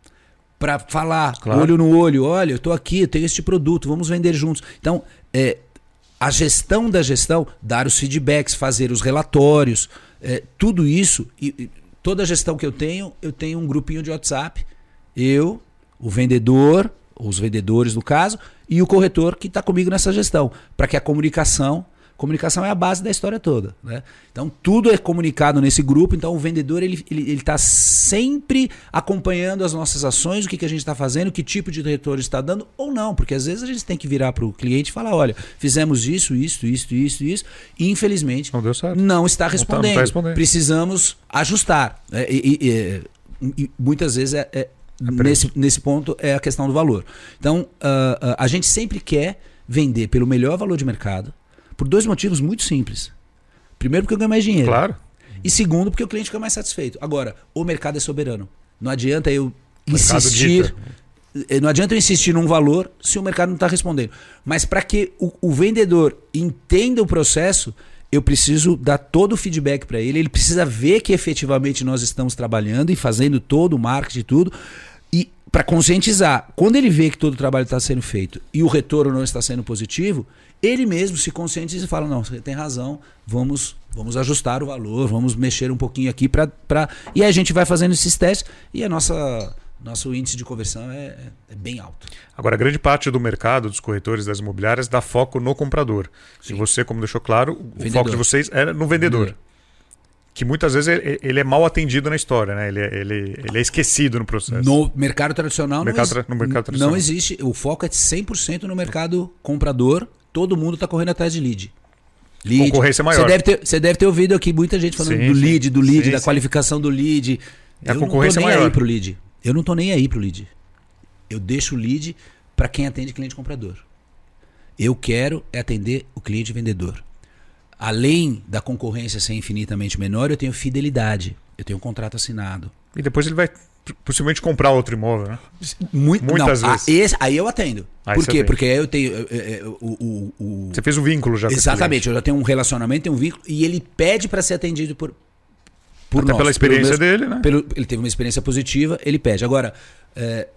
Speaker 3: para falar, claro, olho no olho, olha, eu estou aqui, eu tenho este produto, vamos vender juntos. Então, é, a gestão da gestão, dar os feedbacks, fazer os relatórios, é, tudo isso, e, e toda a gestão que eu tenho, eu tenho um grupinho de WhatsApp, eu, o vendedor, os vendedores no caso, e o corretor que está comigo nessa gestão, para que a comunicação Comunicação é a base da história toda, né? Então tudo é comunicado nesse grupo. Então o vendedor ele ele ele está sempre acompanhando as nossas ações, o que, que a gente está fazendo, que tipo de retorno está dando ou não, porque às vezes a gente tem que virar para o cliente e falar, olha, fizemos isso, isso, isso, isso, isso, e infelizmente
Speaker 2: não deu certo,
Speaker 3: não está respondendo.
Speaker 2: Não tá, não tá respondendo. Precisamos
Speaker 3: ajustar. É, e, e, e muitas vezes é, é, é nesse nesse ponto é a questão do valor. Então uh, uh, a gente sempre quer vender pelo melhor valor de mercado. Por dois motivos muito simples. Primeiro, porque eu ganho mais dinheiro.
Speaker 2: Claro.
Speaker 3: E segundo, porque o cliente fica mais satisfeito. Agora, o mercado é soberano. Não adianta eu insistir. Não adianta eu insistir num valor se o mercado não está respondendo. Mas para que o, o vendedor entenda o processo, eu preciso dar todo o feedback para ele. Ele precisa ver que efetivamente nós estamos trabalhando e fazendo todo o marketing e tudo. E para conscientizar, quando ele vê que todo o trabalho está sendo feito e o retorno não está sendo positivo, ele mesmo se conscientiza e fala, não, você tem razão, vamos, vamos ajustar o valor, vamos mexer um pouquinho aqui para... Pra... E aí a gente vai fazendo esses testes e a nossa, nosso índice de conversão é, é bem alto.
Speaker 2: Agora, grande parte do mercado, dos corretores, das imobiliárias, dá foco no comprador. Sim. E você, como deixou claro, o vendedor. Foco de vocês era no vendedor. vendedor. Que muitas vezes ele é mal atendido na história, né? Ele, é, ele, ele é esquecido no processo.
Speaker 3: No mercado tradicional,
Speaker 2: mercado,
Speaker 3: não,
Speaker 2: no mercado tradicional
Speaker 3: não existe. O foco é cem por cento no mercado comprador. Todo mundo está correndo atrás de lead. lead.
Speaker 2: Concorrência maior.
Speaker 3: Você deve, ter, você deve ter ouvido aqui muita gente falando sim, do lead, do lead, sim, da sim. qualificação do lead.
Speaker 2: É a
Speaker 3: eu
Speaker 2: concorrência
Speaker 3: não tô nem
Speaker 2: maior.
Speaker 3: aí pro lead. Eu não estou nem aí pro lead. Eu deixo o lead para quem atende cliente comprador. Eu quero é atender o cliente vendedor. Além da concorrência ser infinitamente menor, eu tenho fidelidade. Eu tenho um contrato assinado.
Speaker 2: E depois ele vai possivelmente comprar outro imóvel, né?
Speaker 3: Muito,
Speaker 2: Muitas
Speaker 3: não,
Speaker 2: vezes.
Speaker 3: A, esse, aí eu atendo.
Speaker 2: Aí
Speaker 3: Por quê?
Speaker 2: atende.
Speaker 3: Porque aí eu tenho... Eu, eu, o, o, o...
Speaker 2: Você fez o vínculo já.
Speaker 3: Exatamente. Eu já tenho um relacionamento, tenho um vínculo. E ele pede para ser atendido por, por
Speaker 2: Até
Speaker 3: nós.
Speaker 2: pela experiência
Speaker 3: pelo,
Speaker 2: dele, né?
Speaker 3: Pelo, ele teve uma experiência positiva, ele pede. Agora, é,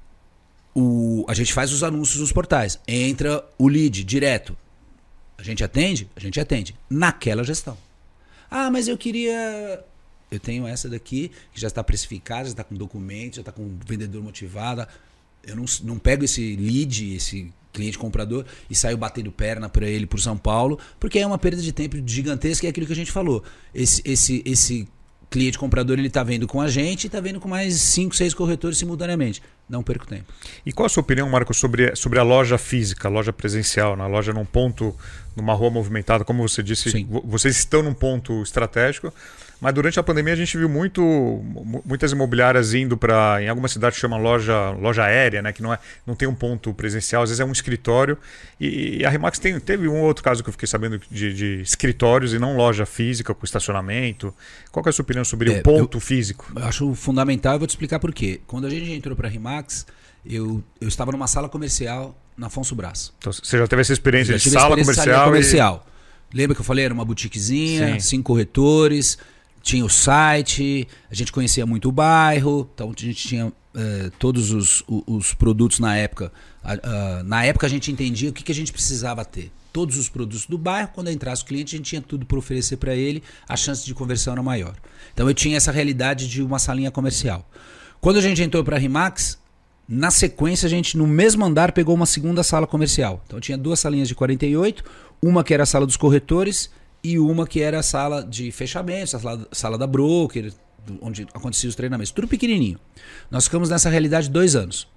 Speaker 3: o, a gente faz os anúncios nos portais. Entra o lead direto. A gente atende? A gente atende. Naquela gestão. Ah, mas eu queria... Eu tenho essa daqui, que já está precificada, já está com documento, já está com o vendedor motivado. Eu não, não pego esse lead, esse cliente comprador, e saio batendo perna para ele por São Paulo, porque é uma perda de tempo gigantesca, e é aquilo que a gente falou. Esse, esse, esse cliente comprador ele está vendo com a gente e está vendo com mais cinco, seis corretores simultaneamente. Não perco tempo.
Speaker 2: E qual a sua opinião, Marco, sobre, sobre a loja física, a loja presencial, na loja num ponto, numa rua movimentada, como você disse, Sim. vocês estão num ponto estratégico, mas durante a pandemia a gente viu muito, muitas imobiliárias indo para, em alguma cidade chama loja, loja aérea, né, que não, é, não tem um ponto presencial, às vezes é um escritório, e, e a Remax tem, teve um outro caso que eu fiquei sabendo de, de escritórios e não loja física com estacionamento. Qual que é a sua opinião sobre é, o ponto
Speaker 3: eu,
Speaker 2: físico?
Speaker 3: Eu acho fundamental, eu vou te explicar por quê. Quando a gente entrou para a Remax, eu, eu estava numa sala comercial na Afonso Brás.
Speaker 2: Então, você já teve essa experiência de sala
Speaker 3: experiência
Speaker 2: comercial?
Speaker 3: comercial. E... Lembra que eu falei? Era uma boutiquezinha, Sim. cinco corretores, tinha o site, a gente conhecia muito o bairro, então a gente tinha eh, todos os, os, os produtos na época. Uh, uh, na época a gente entendia o que, que a gente precisava ter. Todos os produtos do bairro, quando entrasse o cliente, a gente tinha tudo para oferecer para ele, a chance de conversão era maior. Então eu tinha essa realidade de uma salinha comercial. Quando a gente entrou para a Remax, Na sequência, a gente, no mesmo andar, pegou uma segunda sala comercial. Então tinha duas salinhas de quarenta e oito, uma que era a sala dos corretores e uma que era a sala de fechamentos, a sala, sala da broker, onde aconteciam os treinamentos. Tudo pequenininho. Nós ficamos nessa realidade dois anos.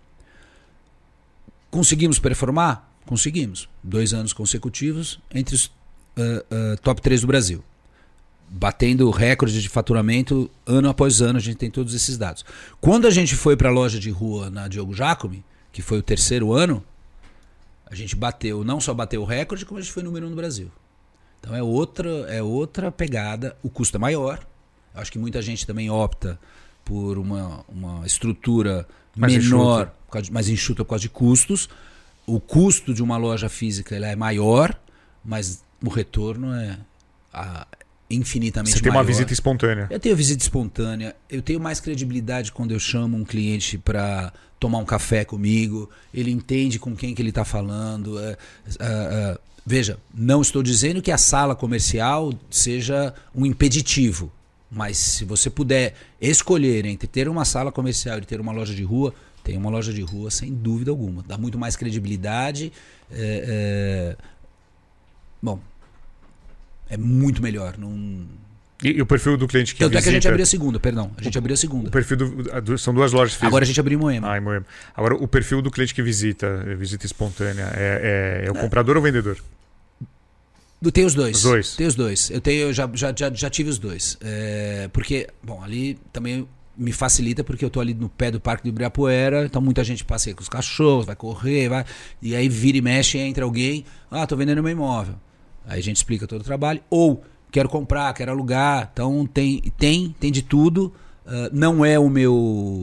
Speaker 3: Conseguimos performar? Conseguimos. Dois anos consecutivos entre os uh, uh, top três do Brasil. Batendo recorde de faturamento ano após ano, a gente tem todos esses dados. Quando a gente foi para a loja de rua na Diogo Jacome, que foi o terceiro ano, a gente bateu, não só bateu o recorde, como a gente foi número um no Brasil. Então é outra, é outra pegada, o custo é maior. Acho que muita gente também opta por uma, uma estrutura mais menor, enxuta. Por causa de, mais enxuta por causa de custos. O custo de uma loja física ele é maior, mas o retorno é a, infinitamente maior.
Speaker 2: Você tem uma visita espontânea.
Speaker 3: Eu tenho visita espontânea. Eu tenho mais credibilidade quando eu chamo um cliente para tomar um café comigo. Ele entende com quem que ele está falando. É, é, é, veja, não estou dizendo que a sala comercial seja um impeditivo. Mas se você puder escolher entre ter uma sala comercial e ter uma loja de rua, tem uma loja de rua sem dúvida alguma. Dá muito mais credibilidade. É, é... Bom, é muito melhor. Não...
Speaker 2: E, e o perfil do cliente que
Speaker 3: Tanto
Speaker 2: visita...
Speaker 3: é que a gente abriu a segunda, perdão. A gente abriu a segunda.
Speaker 2: O perfil do, são duas lojas físicas.
Speaker 3: Agora a gente abriu em Moema.
Speaker 2: Ah, em Moema. Agora o perfil do cliente que visita, visita espontânea, é, é, é o comprador ou o vendedor?
Speaker 3: Tem os dois.
Speaker 2: Os dois.
Speaker 3: Tem os dois. Eu tenho, já, já, já, já tive os dois. É, porque, bom, ali também me facilita porque eu tô ali no pé do Parque do Ibirapuera, então muita gente passeia com os cachorros, vai correr, vai. E aí vira e mexe, entra alguém, ah, tô vendendo meu imóvel. Aí a gente explica todo o trabalho. Ou quero comprar, quero alugar. Então tem, tem, tem de tudo. Uh, não é o meu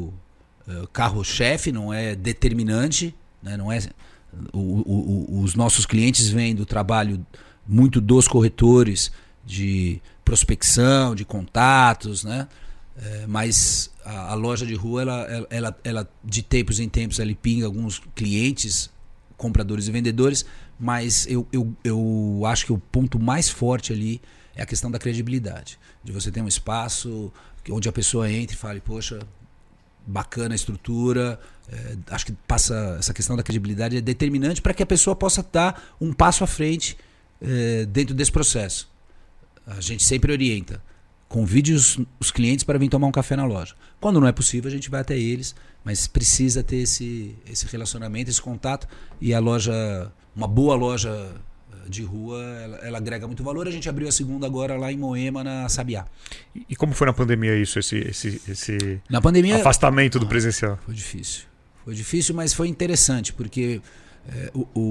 Speaker 3: uh, carro-chefe, não é determinante, né? Não é. O, o, o, os nossos clientes vêm do trabalho muito dos corretores de prospecção, de contatos, né? É, mas a, a loja de rua, ela, ela, ela, ela de tempos em tempos, ela pinga alguns clientes, compradores e vendedores, mas eu, eu, eu acho que o ponto mais forte ali é a questão da credibilidade. De você ter um espaço onde a pessoa entre e fale, poxa, bacana a estrutura. É, acho que passa essa questão da credibilidade é determinante para que a pessoa possa dar um passo à frente é, dentro desse processo. A gente sempre orienta. Convide os, os clientes para vir tomar um café na loja. Quando não é possível, a gente vai até eles, mas precisa ter esse, esse relacionamento, esse contato. E a loja, uma boa loja de rua, ela, ela agrega muito valor. A gente abriu a segunda agora lá em Moema, na Sabiá.
Speaker 2: E, e como foi na pandemia isso, esse, esse, esse
Speaker 3: na pandemia,
Speaker 2: afastamento do presencial?
Speaker 3: Foi difícil. Foi difícil, mas foi interessante, porque é, o, o,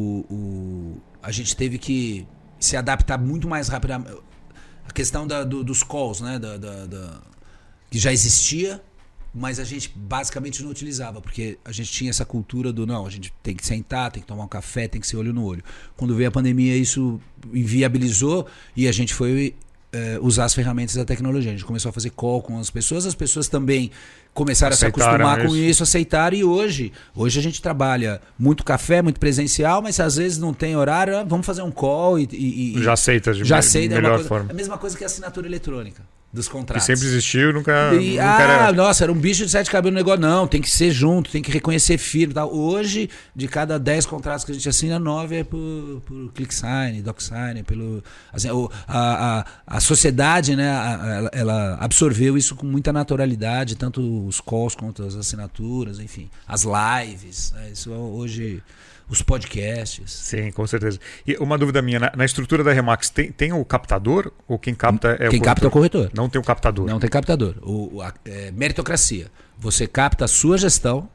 Speaker 3: o, a gente teve que se adaptar muito mais rapidamente. A questão da, do, dos calls, né? Da, da, da, que já existia, mas a gente basicamente não utilizava, porque a gente tinha essa cultura do não, a gente tem que sentar, tem que tomar um café, tem que ser olho no olho. Quando veio a pandemia, isso inviabilizou e a gente foi é, usar as ferramentas da tecnologia. A gente começou a fazer call com as pessoas, as pessoas também começaram aceitaram a se acostumar com isso, isso aceitaram, e hoje, hoje a gente trabalha muito café, muito presencial, mas às vezes não tem horário, vamos fazer um call e... e
Speaker 2: já aceita de
Speaker 3: já aceita,
Speaker 2: melhor
Speaker 3: é uma coisa,
Speaker 2: forma.
Speaker 3: É a mesma coisa que a assinatura eletrônica dos contratos.
Speaker 2: Que sempre existiu, nunca,
Speaker 3: e,
Speaker 2: nunca
Speaker 3: ah,
Speaker 2: era...
Speaker 3: nossa, era um bicho de sete cabelos no negócio. Não, tem que ser junto, tem que reconhecer firme e tal. Hoje, de cada dez contratos que a gente assina, nove é por, por ClickSign, DocSign, pelo... Assim, o, a, a, a sociedade, né, a, ela absorveu isso com muita naturalidade, tanto os calls quanto as assinaturas, enfim, as lives, né, isso hoje... Os podcasts.
Speaker 2: Sim, com certeza. E uma dúvida minha, na, na estrutura da Remax, tem, tem o captador ou quem capta é
Speaker 3: quem
Speaker 2: o corretor?
Speaker 3: capta é o corretor.
Speaker 2: Não tem o captador.
Speaker 3: Não tem captador. O, a, é, meritocracia. Você capta a sua gestão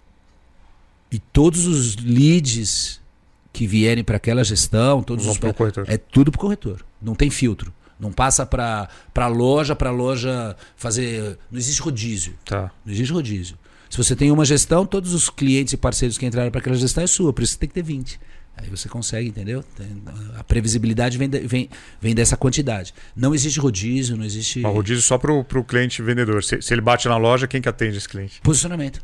Speaker 3: e todos os leads que vierem para aquela gestão, todos
Speaker 2: Vão
Speaker 3: os
Speaker 2: pro corretor.
Speaker 3: É tudo para o corretor. Não tem filtro. Não passa para a loja, para a loja fazer... Não existe rodízio.
Speaker 2: Tá.
Speaker 3: Não existe rodízio. Se você tem uma gestão, todos os clientes e parceiros que entraram para aquela gestão é sua, por isso você tem que ter vinte. Aí você consegue, entendeu? A previsibilidade vem, de, vem, vem dessa quantidade. Não existe rodízio, não existe...
Speaker 2: O rodízio só para o cliente vendedor. Se, se ele bate na loja, quem que atende esse cliente?
Speaker 3: Posicionamento.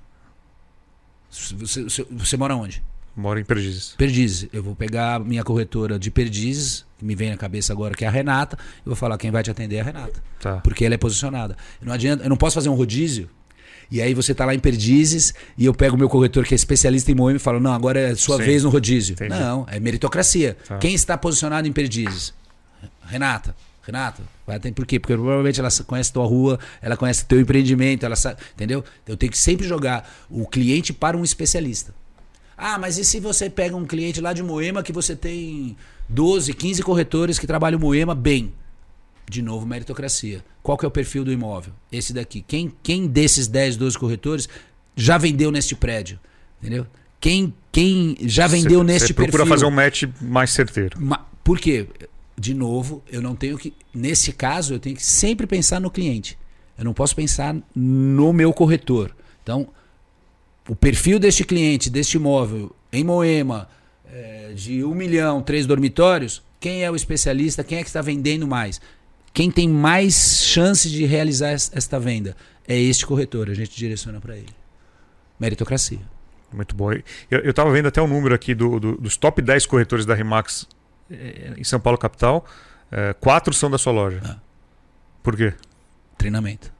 Speaker 3: Você, você, você mora onde?
Speaker 2: Moro em Perdizes.
Speaker 3: Perdizes. Eu vou pegar a minha corretora de Perdizes, que me vem na cabeça agora, que é a Renata, e vou falar quem vai te atender é a Renata.
Speaker 2: Tá.
Speaker 3: Porque ela é posicionada. Não adianta, eu não posso fazer um rodízio E aí você tá lá em Perdizes e eu pego o meu corretor que é especialista em Moema e falo, não, agora é sua Sim. vez no rodízio. Entendi. Não, é meritocracia. Tá. Quem está posicionado em Perdizes? Renata. Renata, vai ter por quê? Porque provavelmente ela conhece tua rua, ela conhece teu empreendimento, ela sabe, entendeu? Então eu tenho que sempre jogar o cliente para um especialista. Ah, mas e se você pega um cliente lá de Moema que você tem doze, quinze corretores que trabalham Moema bem? De novo, meritocracia. Qual que é o perfil do imóvel? Esse daqui. Quem, quem desses dez, doze corretores já vendeu neste prédio? Entendeu? Quem, quem já vendeu cê, neste cê perfil?
Speaker 2: Procura fazer um match mais certeiro.
Speaker 3: Ma- por quê? De novo, eu não tenho que... Nesse caso, eu tenho que sempre pensar no cliente. Eu não posso pensar no meu corretor. Então, o perfil deste cliente, deste imóvel, em Moema, é, de um milhão, três dormitórios, quem é o especialista, quem é que está vendendo mais? Quem tem mais chance de realizar esta venda? É este corretor, a gente direciona para ele. Meritocracia.
Speaker 2: Muito bom. Eu estava vendo até o um número aqui do, do, dos top dez corretores da Remax em São Paulo capital, é, quatro são da sua loja. Ah. Por quê?
Speaker 3: Treinamento.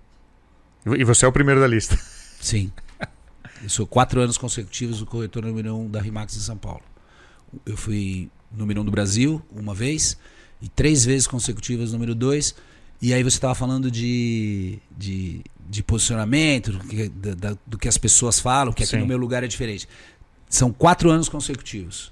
Speaker 2: E você é o primeiro da lista?
Speaker 3: Sim. Eu sou quatro anos consecutivos o corretor número um da Remax em São Paulo. Eu fui número um do Brasil uma vez e três vezes consecutivas número dois. E aí você estava falando de, de, de posicionamento, do que, da, do que as pessoas falam, que aqui Sim. no meu lugar é diferente. São quatro anos consecutivos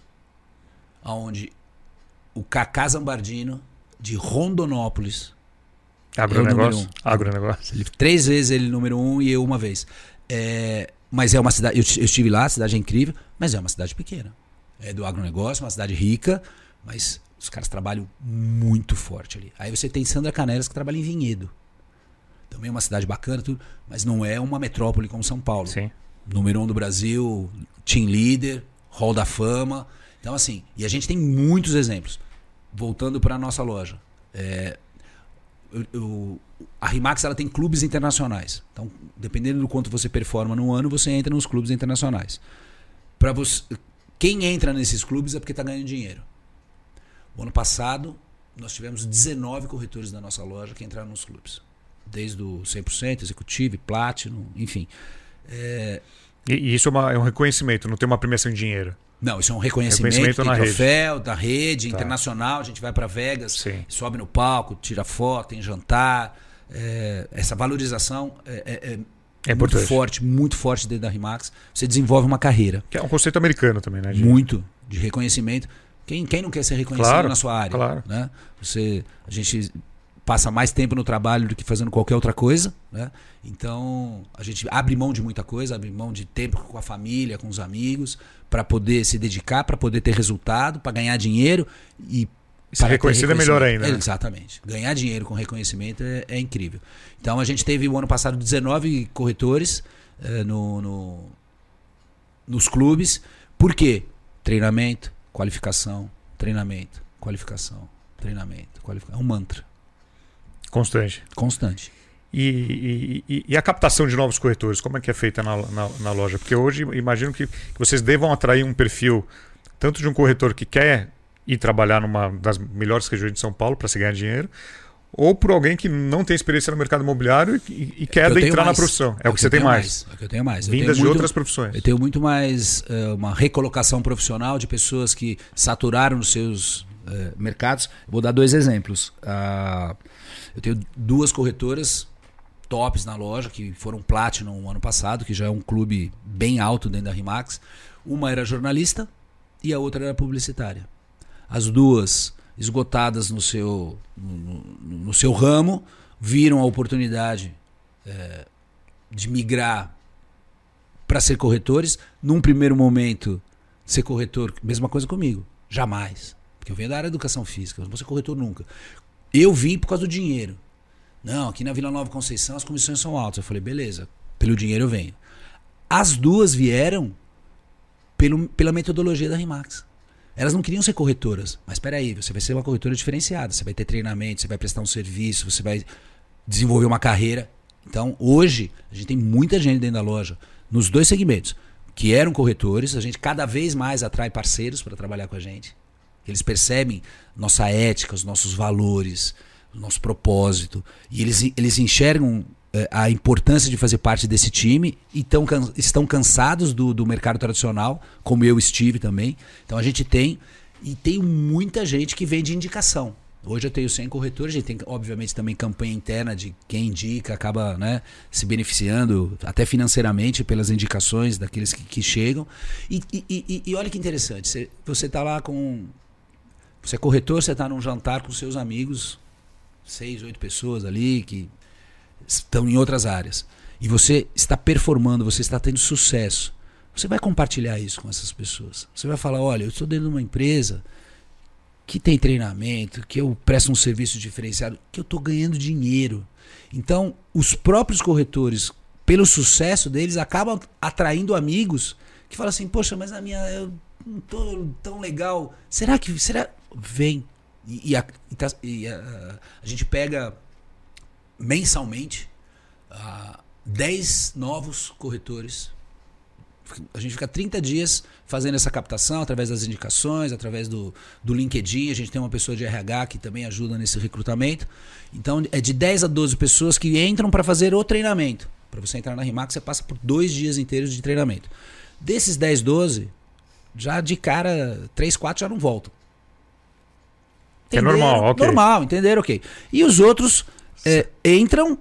Speaker 3: onde o Cacá Zambardino, de Rondonópolis,
Speaker 2: agronegócio,
Speaker 3: é um.
Speaker 2: agronegócio.
Speaker 3: Ele, três vezes ele número um e eu uma vez. É, mas é uma cidade, eu, eu estive lá, a cidade é incrível, mas é uma cidade pequena. É do agronegócio, uma cidade rica, mas os caras trabalham muito forte ali. Aí você tem Sandra Canelas que trabalha em Vinhedo. Também é uma cidade bacana, tudo, mas não é uma metrópole como São Paulo.
Speaker 2: Sim. Número
Speaker 3: um do Brasil, team leader, hall da fama. Então, assim, e a gente tem muitos exemplos. Voltando para a nossa loja. É, eu, eu, a Remax ela tem clubes internacionais. Então, dependendo do quanto você performa no ano, você entra nos clubes internacionais. Para você, quem entra nesses clubes é porque está ganhando dinheiro. O ano passado, nós tivemos dezenove corretores da nossa loja que entraram nos clubes. Desde o cem por cento, executivo, Platinum, enfim. É...
Speaker 2: E, e isso é, uma, é um reconhecimento, não tem uma premiação em dinheiro.
Speaker 3: Não, isso é um reconhecimento,
Speaker 2: reconhecimento
Speaker 3: tem
Speaker 2: na
Speaker 3: troféu
Speaker 2: rede.
Speaker 3: da rede, tá. internacional, a gente vai para Vegas, Sim. sobe no palco, tira foto, tem jantar. É, essa valorização é, é, é muito forte, muito forte dentro da Remax. Você desenvolve uma carreira.
Speaker 2: Que é um conceito americano também, né? De...
Speaker 3: Muito, de reconhecimento. Quem, quem não quer ser reconhecido
Speaker 2: claro,
Speaker 3: na sua área?
Speaker 2: Claro.
Speaker 3: Né? Você, a gente passa mais tempo no trabalho do que fazendo qualquer outra coisa, né? Então a gente abre mão de muita coisa, abre mão de tempo com a família, com os amigos, para poder se dedicar, para poder ter resultado, para ganhar dinheiro e
Speaker 2: ser reconhecido é melhor ainda.
Speaker 3: É,
Speaker 2: né?
Speaker 3: exatamente. Ganhar dinheiro com reconhecimento é, é incrível. Então a gente teve o ano passado dezenove corretores é, no, no, nos clubes. Por quê? Treinamento, qualificação, treinamento, qualificação, treinamento, qualificação. É um mantra.
Speaker 2: Constante.
Speaker 3: Constante.
Speaker 2: E, e, e a captação de novos corretores, como é que é feita na, na, na loja? Porque hoje imagino que, que vocês devam atrair um perfil tanto de um corretor que quer ir trabalhar numa das melhores regiões de São Paulo para se ganhar dinheiro, ou por alguém que não tem experiência no mercado imobiliário e, e quer entrar na profissão. É, é o que você tem mais.
Speaker 3: mais. É o que eu tenho mais.
Speaker 2: Vindas
Speaker 3: eu tenho
Speaker 2: de
Speaker 3: muito,
Speaker 2: outras profissões.
Speaker 3: Eu tenho muito mais uh, uma recolocação profissional de pessoas que saturaram os seus uh, mercados. Vou dar dois exemplos. Uh, eu tenho duas corretoras tops na loja, que foram Platinum no ano passado, que já é um clube bem alto dentro da Remax. Uma era jornalista e a outra era publicitária. As duas esgotadas no seu, no, no seu ramo, viram a oportunidade é, de migrar para ser corretores. Num primeiro momento, ser corretor, mesma coisa comigo. Jamais. Porque eu venho da área da educação física, eu não vou ser corretor nunca. Eu vim por causa do dinheiro. Não, aqui na Vila Nova Conceição as comissões são altas. Eu falei, beleza, pelo dinheiro eu venho. As duas vieram pelo, pela metodologia da Remax. Elas não queriam ser corretoras, mas espera aí, você vai ser uma corretora diferenciada, você vai ter treinamento, você vai prestar um serviço, você vai desenvolver uma carreira. Então, hoje, a gente tem muita gente dentro da loja, nos dois segmentos, que eram corretores, a gente cada vez mais atrai parceiros para trabalhar com a gente. Eles percebem nossa ética, os nossos valores, o nosso propósito, e eles, eles enxergam é, a importância de fazer parte desse time e tão, can, estão cansados do, do mercado tradicional, como eu estive também. Então a gente tem, e tem muita gente que vem de indicação. Hoje eu tenho cem corretores, a gente tem obviamente também campanha interna de quem indica, acaba, né, se beneficiando até financeiramente pelas indicações daqueles que, que chegam. E, e, e, e olha que interessante, você está lá com... Você é corretor, você está num jantar com seus amigos, seis, oito pessoas ali que estão em outras áreas. E você está performando, você está tendo sucesso. Você vai compartilhar isso com essas pessoas. Você vai falar, olha, eu estou dentro de uma empresa que tem treinamento, que eu presto um serviço diferenciado, que eu estou ganhando dinheiro. Então, os próprios corretores, pelo sucesso deles, acabam atraindo amigos que falam assim, poxa, mas a minha, eu não estou tão legal. Será que... Será? Vem. E, e, a, e, tá, e a, a gente pega mensalmente uh, dez novos corretores. A gente fica trinta dias fazendo essa captação através das indicações, através do, do LinkedIn. A gente tem uma pessoa de R H que também ajuda nesse recrutamento. Então é de dez a doze pessoas que entram para fazer o treinamento. Para você entrar na RE/MAX, você passa por dois dias inteiros de treinamento. Desses dez, doze, já de cara, três, quatro já não voltam.
Speaker 2: Entenderam? É normal, ok.
Speaker 3: Normal, entenderam, ok. E os outros é, entram...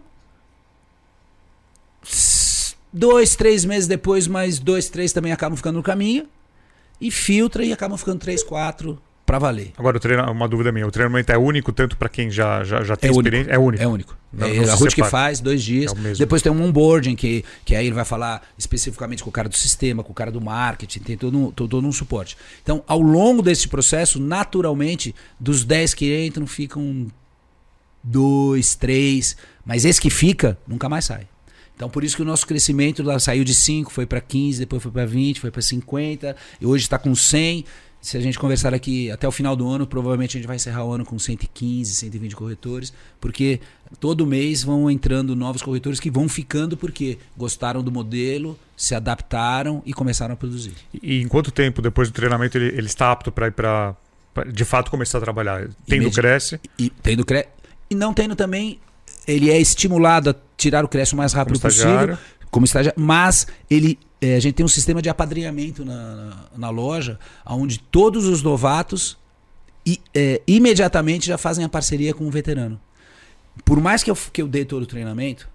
Speaker 3: Dois, três meses depois, mais dois, três também acabam ficando no caminho. E filtra e acabam ficando três, quatro para valer.
Speaker 2: Agora, o treino, uma dúvida minha. O treinamento é único tanto para quem já, já, já tem
Speaker 3: é
Speaker 2: experiência?
Speaker 3: Único.
Speaker 2: É único.
Speaker 3: É único.
Speaker 2: Não,
Speaker 3: é,
Speaker 2: não
Speaker 3: a Ruth que faz, dois dias.
Speaker 2: É
Speaker 3: depois tem um onboarding, que, que aí ele vai falar especificamente com o cara do sistema, com o cara do marketing, tem todo um, todo, todo um suporte. Então, ao longo desse processo, naturalmente, dos dez que entram, ficam dois, três. Mas esse que fica, nunca mais sai. Então, por isso que o nosso crescimento lá saiu de cinco, foi para quinze, depois foi para vinte, foi para cinquenta, e hoje está com cem. Se a gente conversar aqui até o final do ano, provavelmente a gente vai encerrar o ano com cento e quinze, cento e vinte corretores, porque todo mês vão entrando novos corretores que vão ficando porque gostaram do modelo, se adaptaram e começaram a produzir.
Speaker 2: E em quanto tempo depois do treinamento ele, ele está apto para ir para, de fato, começar a trabalhar? Tendo Cresce?
Speaker 3: E, tendo Cresce. E não tendo também... Ele é estimulado a tirar o Cresce o mais rápido possível, como estagiário, mas ele, é, a gente tem um sistema de apadrinhamento na, na, na loja, onde todos os novatos e, é, imediatamente já fazem a parceria com o veterano. Por mais que eu, que eu dê todo o treinamento,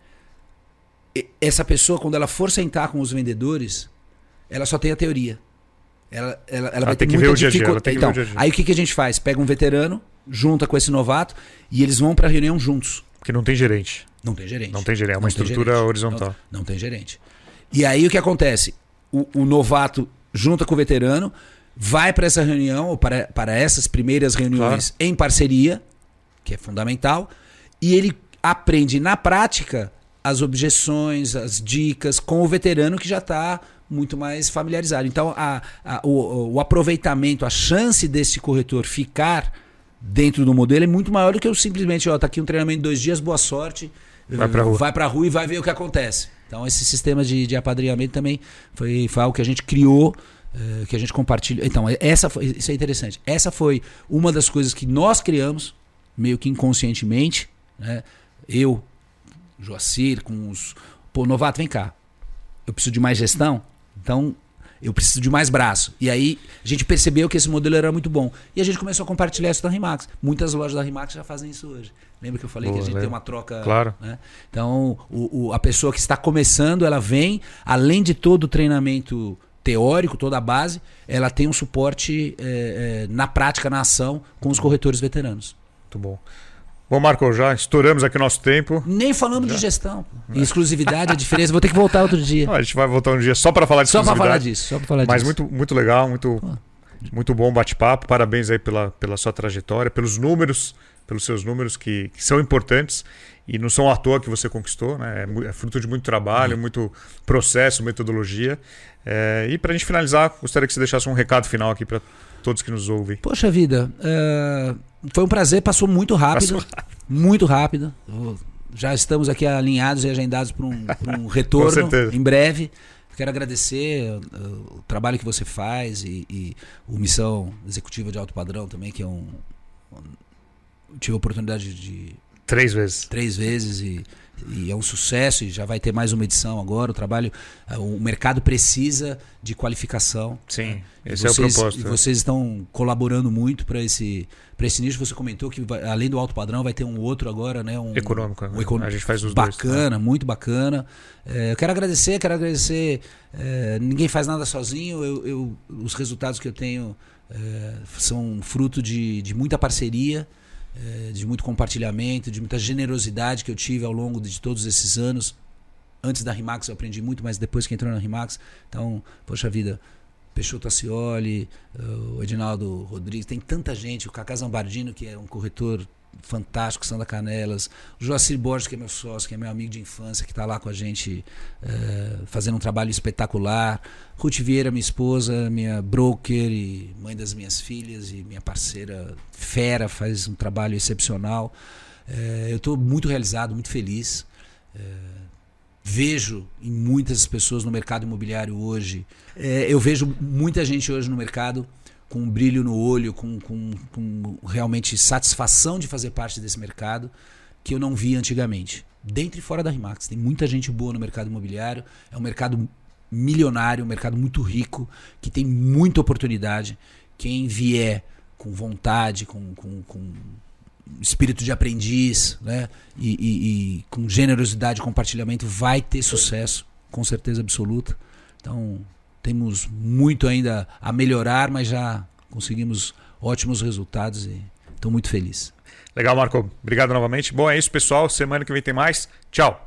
Speaker 3: essa pessoa, quando ela for sentar com os vendedores, ela só tem a teoria. Ela, ela, ela, ela vai ter que ver o dia a dia. Então, aí o que, que a gente faz? Pega um veterano, junta com esse novato e eles vão para a reunião juntos.
Speaker 2: Porque não tem gerente.
Speaker 3: Não tem gerente.
Speaker 2: Não tem gerente, é uma estrutura horizontal.
Speaker 3: Não, não tem gerente. E aí o que acontece? O, o novato junta com o veterano, vai para essa reunião, ou para, para essas primeiras reuniões claro. Em parceria, que é fundamental, e ele aprende na prática as objeções, as dicas com o veterano que já está muito mais familiarizado. Então a, a, o, o aproveitamento, a chance desse corretor ficar dentro do modelo é muito maior do que eu simplesmente, ó, tá aqui um treinamento de dois dias, boa sorte,
Speaker 2: vai pra rua,
Speaker 3: vai pra rua e vai ver o que acontece. Então esse sistema de, de apadrinhamento também foi, foi algo que a gente criou, uh, que a gente compartilhou. Então essa foi, isso é interessante. Essa foi uma das coisas que nós criamos, meio que inconscientemente, né? Eu, Joacir, com os... Pô, novato, vem cá. Eu preciso de mais gestão, então... Eu preciso de mais braço. E aí a gente percebeu que esse modelo era muito bom. E a gente começou a compartilhar isso da RE/MAX. Muitas lojas da RE/MAX já fazem isso hoje. Lembra que eu falei Boa, que a gente lembra. Tem uma troca...
Speaker 2: Claro.
Speaker 3: Né? Então, o, o, a pessoa que está começando, ela vem, além de todo o treinamento teórico, toda a base, ela tem um suporte é, é, na prática, na ação, com os corretores veteranos.
Speaker 2: Muito bom. Bom, Marco, já estouramos aqui o nosso tempo.
Speaker 3: Nem falamos já. De gestão. É. Exclusividade, a diferença. Vou ter que voltar outro dia.
Speaker 2: Não, a gente vai voltar um dia só para falar de
Speaker 3: só
Speaker 2: exclusividade.
Speaker 3: Só para falar disso. Só para falar
Speaker 2: Mas
Speaker 3: disso.
Speaker 2: muito, muito legal, muito, muito bom bate-papo. Parabéns aí pela, pela sua trajetória, pelos números, pelos seus números que, que são importantes e não são à toa que você conquistou. Né? É, é fruto de muito trabalho, hum. muito processo, metodologia. É, e para a gente finalizar, gostaria que você deixasse um recado final aqui para todos que nos ouvem.
Speaker 3: Poxa vida, uh, foi um prazer, passou muito rápido. Passou rápido. Muito rápido. Já estamos aqui alinhados e agendados para um, um retorno em breve. Quero agradecer o, o trabalho que você faz e, e o Missão Executiva de Alto Padrão também, que é um... um tive a oportunidade de
Speaker 2: Três vezes.
Speaker 3: Três vezes e, e é um sucesso e já vai ter mais uma edição agora. O trabalho, o mercado precisa de qualificação.
Speaker 2: Sim,
Speaker 3: né?
Speaker 2: esse
Speaker 3: vocês,
Speaker 2: é o propósito.
Speaker 3: E vocês estão colaborando muito para esse, para esse nicho. Você comentou que vai, além do alto padrão vai ter um outro agora, né? Um
Speaker 2: econômico.
Speaker 3: Um econômico.
Speaker 2: A gente faz os
Speaker 3: bacana,
Speaker 2: dois. Bacana,
Speaker 3: né? Muito bacana. É, eu quero agradecer, quero agradecer. É, ninguém faz nada sozinho. Eu, eu, os resultados que eu tenho é, são fruto de, de muita parceria, é, de muito compartilhamento, de muita generosidade que eu tive ao longo de todos esses anos. Antes da Rimax eu aprendi muito, mas depois que entrou na Rimax, então, poxa vida, Peixoto Ascioli, o Edinaldo Rodrigues, tem tanta gente, o Cacá Zambardino, que é um corretor fantástico, Sandra Canelas, o Joacir Borges, que é meu sócio, que é meu amigo de infância, que está lá com a gente é, fazendo um trabalho espetacular, Ruth Vieira, minha esposa, minha broker e mãe das minhas filhas e minha parceira fera, faz um trabalho excepcional. É, eu estou muito realizado, muito feliz. É, vejo em muitas pessoas no mercado imobiliário hoje, é, eu vejo muita gente hoje no mercado com um brilho no olho, com, com, com realmente satisfação de fazer parte desse mercado que eu não via antigamente. Dentro e fora da Rimax, tem muita gente boa no mercado imobiliário, é um mercado milionário, um mercado muito rico, que tem muita oportunidade. Quem vier com vontade, com, com, com espírito de aprendiz, né? e, e, e com generosidade e compartilhamento, vai ter sucesso, com certeza absoluta. Então, temos muito ainda a melhorar, mas já conseguimos ótimos resultados e estou muito feliz.
Speaker 2: Legal, Marco. Obrigado novamente. Bom, é isso, pessoal. Semana que vem tem mais. Tchau.